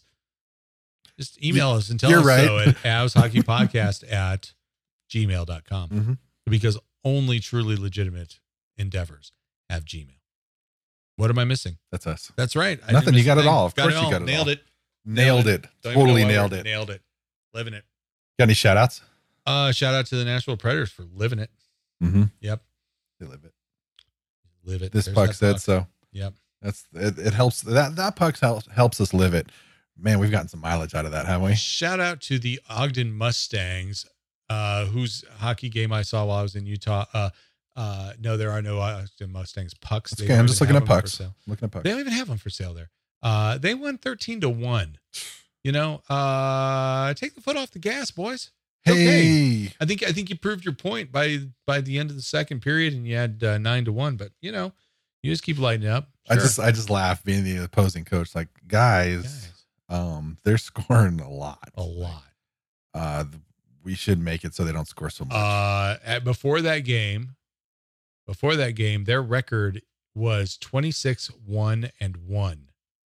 Speaker 1: Just email us and tell
Speaker 2: You're
Speaker 1: us
Speaker 2: right.
Speaker 1: so at Avs Hockey Podcast at gmail dot com.
Speaker 2: Mm-hmm.
Speaker 1: Because only truly legitimate endeavors have Gmail. What am I missing?
Speaker 2: That's us.
Speaker 1: That's right. I
Speaker 2: Nothing.
Speaker 1: didn't
Speaker 2: You
Speaker 1: miss
Speaker 2: got
Speaker 1: a
Speaker 2: it
Speaker 1: thing.
Speaker 2: all. Of course you
Speaker 1: all.
Speaker 2: got it
Speaker 1: Nailed
Speaker 2: all.
Speaker 1: it.
Speaker 2: Nailed it.
Speaker 1: Don't even know
Speaker 2: Totally
Speaker 1: why
Speaker 2: nailed
Speaker 1: we're-
Speaker 2: it.
Speaker 1: Nailed it. Living it.
Speaker 2: Got any shout outs?
Speaker 1: Uh, shout out to the Nashville Predators for living it.
Speaker 2: Mm-hmm.
Speaker 1: Yep.
Speaker 2: They live it.
Speaker 1: Live it.
Speaker 2: This
Speaker 1: There's
Speaker 2: puck
Speaker 1: that
Speaker 2: said
Speaker 1: puck.
Speaker 2: so.
Speaker 1: Yep.
Speaker 2: That's it, it helps that that puck helps helps us live it. Man, we've gotten some mileage out of that, haven't we?
Speaker 1: Shout out to the Ogden Mustangs. uh, whose hockey game I saw while I was in Utah. Uh, uh, no, there are no Austin Mustangs pucks.
Speaker 2: That's
Speaker 1: They
Speaker 2: okay.
Speaker 1: don't
Speaker 2: I'm just
Speaker 1: even
Speaker 2: looking
Speaker 1: have
Speaker 2: at
Speaker 1: them for
Speaker 2: pucks.
Speaker 1: sale.
Speaker 2: Looking at pucks.
Speaker 1: They don't even have them for sale there. Uh, they won thirteen to one. You know, uh, take the foot off the gas, boys.
Speaker 2: Hey,
Speaker 1: Okay. I think I think you proved your point by by the end of the second period, and you had uh, nine to one. But you know, you just keep lighting up.
Speaker 2: I
Speaker 1: Sure.
Speaker 2: just I just laugh being the opposing coach. Like, guys,
Speaker 1: Guys,
Speaker 2: um, they're scoring a lot.
Speaker 1: a lot.
Speaker 2: Uh, we should make it so they don't score so much.
Speaker 1: Uh, at, before that game, before that game, their record was twenty-six one and one.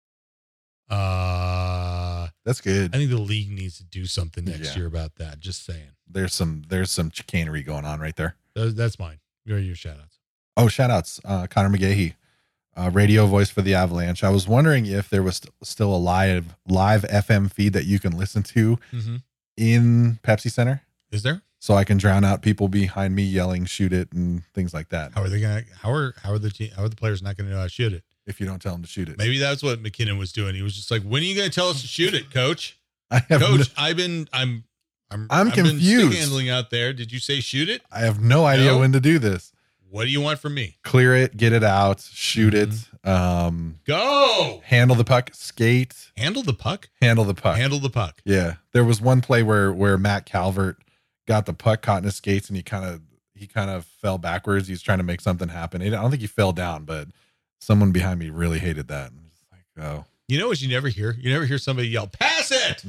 Speaker 1: Uh,
Speaker 2: That's good.
Speaker 1: I think the league needs to do something next
Speaker 2: Yeah.
Speaker 1: year about that. Just saying.
Speaker 2: There's some there's some chicanery going on right there.
Speaker 1: That- That's mine. Your your shout outs.
Speaker 2: Oh, shout outs. Uh, Connor McGahee, uh, radio voice for the Avalanche. I was wondering if there was st- still a live live F M feed that you can listen to
Speaker 1: Mm-hmm.
Speaker 2: in Pepsi Center,
Speaker 1: Is there?
Speaker 2: so I can drown out people behind me yelling, shoot it, and things like that.
Speaker 1: How are they gonna? How are how are the team, how are the players not gonna know how to shoot it?
Speaker 2: If you don't tell them to shoot it.
Speaker 1: Maybe that's what McKinnon was doing. He was just like, "When are you gonna tell us to shoot it, Coach?
Speaker 2: I have
Speaker 1: Coach,
Speaker 2: no,
Speaker 1: I've been I'm I'm
Speaker 2: I'm
Speaker 1: I've been
Speaker 2: confused.
Speaker 1: stick handling out there. Did you say shoot it?
Speaker 2: I have no idea
Speaker 1: No?
Speaker 2: when to do this.
Speaker 1: What do you want from me?
Speaker 2: Clear it, get it out, shoot
Speaker 1: Mm-hmm.
Speaker 2: it, um,
Speaker 1: Go
Speaker 2: handle the puck, skate,
Speaker 1: handle the puck.
Speaker 2: handle the puck.
Speaker 1: Handle the puck.
Speaker 2: Yeah, there was one play where where Matt Calvert got the puck caught in his skates and he kind of he kind of fell backwards. He's trying to make something happen. I don't think he fell down, but someone behind me really hated that. I'm just like, oh,
Speaker 1: You know what you never hear? You never hear somebody yell, "Pass it!"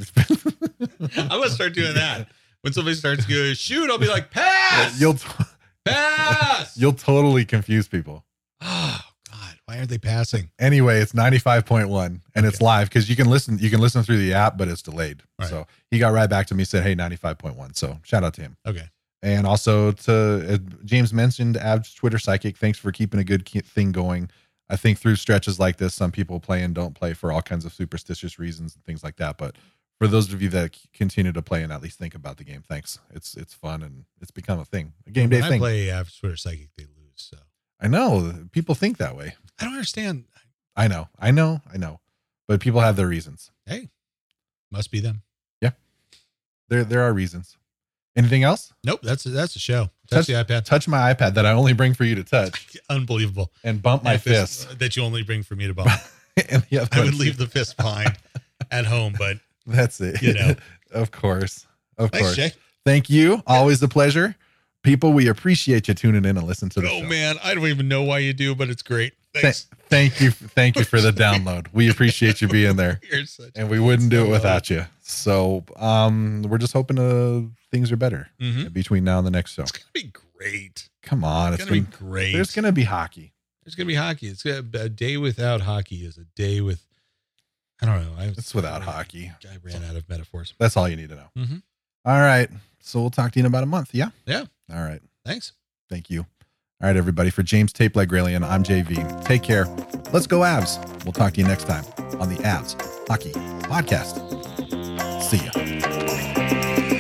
Speaker 1: I'm gonna start doing that. When somebody starts going shoot, I'll be like, "Pass!
Speaker 2: you'll
Speaker 1: Pass!"
Speaker 2: you'll totally confuse people.
Speaker 1: Oh God, why aren't they passing?
Speaker 2: Anyway, it's ninety-five point one and it's
Speaker 1: Okay.
Speaker 2: live because you can listen you can listen through the app, but it's delayed.
Speaker 1: Right.
Speaker 2: So he got right back to me, said, "Hey, ninety-five point one." So shout out to him.
Speaker 1: Okay.
Speaker 2: And also to uh, James mentioned Av's Twitter psychic. Thanks for keeping a good ke- thing going. I think through stretches like this, some people play and don't play for all kinds of superstitious reasons and things like that. But for those of you that c- continue to play and at least think about the game, thanks. It's it's fun and it's become a thing, a game day
Speaker 1: When I
Speaker 2: thing.
Speaker 1: play uh, Twitter Psychic, they lose. So
Speaker 2: I know people think that way.
Speaker 1: I don't understand.
Speaker 2: I know, I know, I know. But people have their reasons.
Speaker 1: Hey, must be them.
Speaker 2: There there are reasons. Anything else?
Speaker 1: Nope, that's that's a show. Touch,
Speaker 2: Touch-
Speaker 1: the iPad.
Speaker 2: Touch my iPad that I only bring for you to touch
Speaker 1: Unbelievable.
Speaker 2: and bump my
Speaker 1: And
Speaker 2: fist.
Speaker 1: that you only bring for me to bump.
Speaker 2: And the other
Speaker 1: I would
Speaker 2: one's-
Speaker 1: leave the fist behind at home, but
Speaker 2: That's it.
Speaker 1: You know.
Speaker 2: Of course. Of
Speaker 1: thanks,
Speaker 2: course.
Speaker 1: Jay.
Speaker 2: Thank you. Always a pleasure. People, we appreciate you tuning in and listen to the
Speaker 1: Oh
Speaker 2: show.
Speaker 1: man, I don't even know why you do, but it's great.
Speaker 2: Th-
Speaker 1: Thanks.
Speaker 2: thank you. Thank you for the download. We appreciate you being there.
Speaker 1: You're such
Speaker 2: And we wouldn't do it
Speaker 1: So, uh,
Speaker 2: without you. So um, we're just hoping uh, things are better
Speaker 1: Mhm.
Speaker 2: between now and the next show.
Speaker 1: It's gonna be great.
Speaker 2: Come on.
Speaker 1: It's
Speaker 2: It's
Speaker 1: gonna
Speaker 2: been,
Speaker 1: be great.
Speaker 2: there's going to be hockey.
Speaker 1: There's gonna be hockey. It's gonna, a day without hockey is a day with. I don't know. I,
Speaker 2: It's without hockey.
Speaker 1: I ran out of metaphors.
Speaker 2: That's all you need to know.
Speaker 1: Mhm.
Speaker 2: All right. So we'll talk to you in about a month. Yeah?
Speaker 1: Yeah.
Speaker 2: All right.
Speaker 1: Thanks.
Speaker 2: Thank you. All right, everybody. For James Tape Leg Raylian, I'm J V. Take care. Let's go Avs. We'll talk to you next time on the Avs Hockey Podcast. See ya.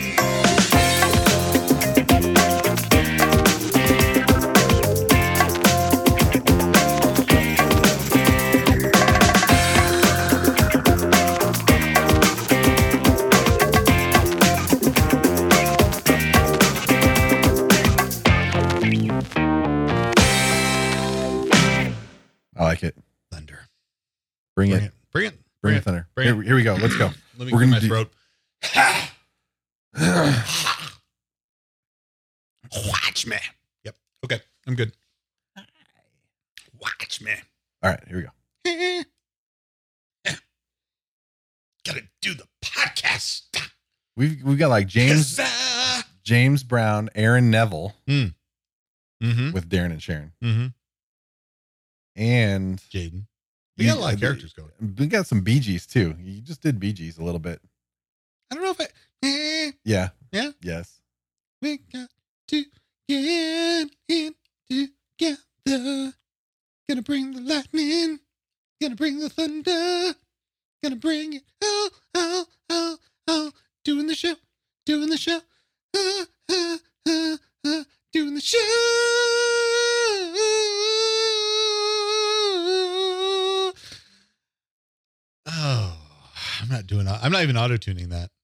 Speaker 2: I like it.
Speaker 1: Thunder.
Speaker 2: Bring,
Speaker 1: Bring
Speaker 2: it.
Speaker 1: it. Bring it.
Speaker 2: Bring it, Thunder.
Speaker 1: Bring
Speaker 2: Here,
Speaker 1: it.
Speaker 2: here we go. Let's go.
Speaker 1: Let me
Speaker 2: We're
Speaker 1: clear
Speaker 2: gonna
Speaker 1: my
Speaker 2: do-
Speaker 1: throat. Watch me. Yep. Okay. I'm good. Watch me.
Speaker 2: All right, here we go.
Speaker 1: Gotta do the podcast.
Speaker 2: We've we've got like James
Speaker 1: Huzzah!
Speaker 2: James Brown, Aaron Neville
Speaker 1: Mm-hmm.
Speaker 2: with Darren and Sharon,
Speaker 1: Mm-hmm.
Speaker 2: and
Speaker 1: Jaden. We got a lot of characters going.
Speaker 2: We got some Bee Gees too. You just did Bee Gees a little bit.
Speaker 1: I don't know if I. Eh,
Speaker 2: Yeah.
Speaker 1: Yeah?
Speaker 2: Yes.
Speaker 1: we got to get in together. Gonna bring the lightning. Gonna bring the thunder. Gonna bring it. Oh, oh, oh, oh. Doing the show. Doing the show. Uh, uh, uh, uh, doing the show. Oh, I'm not doing. I'm not even auto tuning that.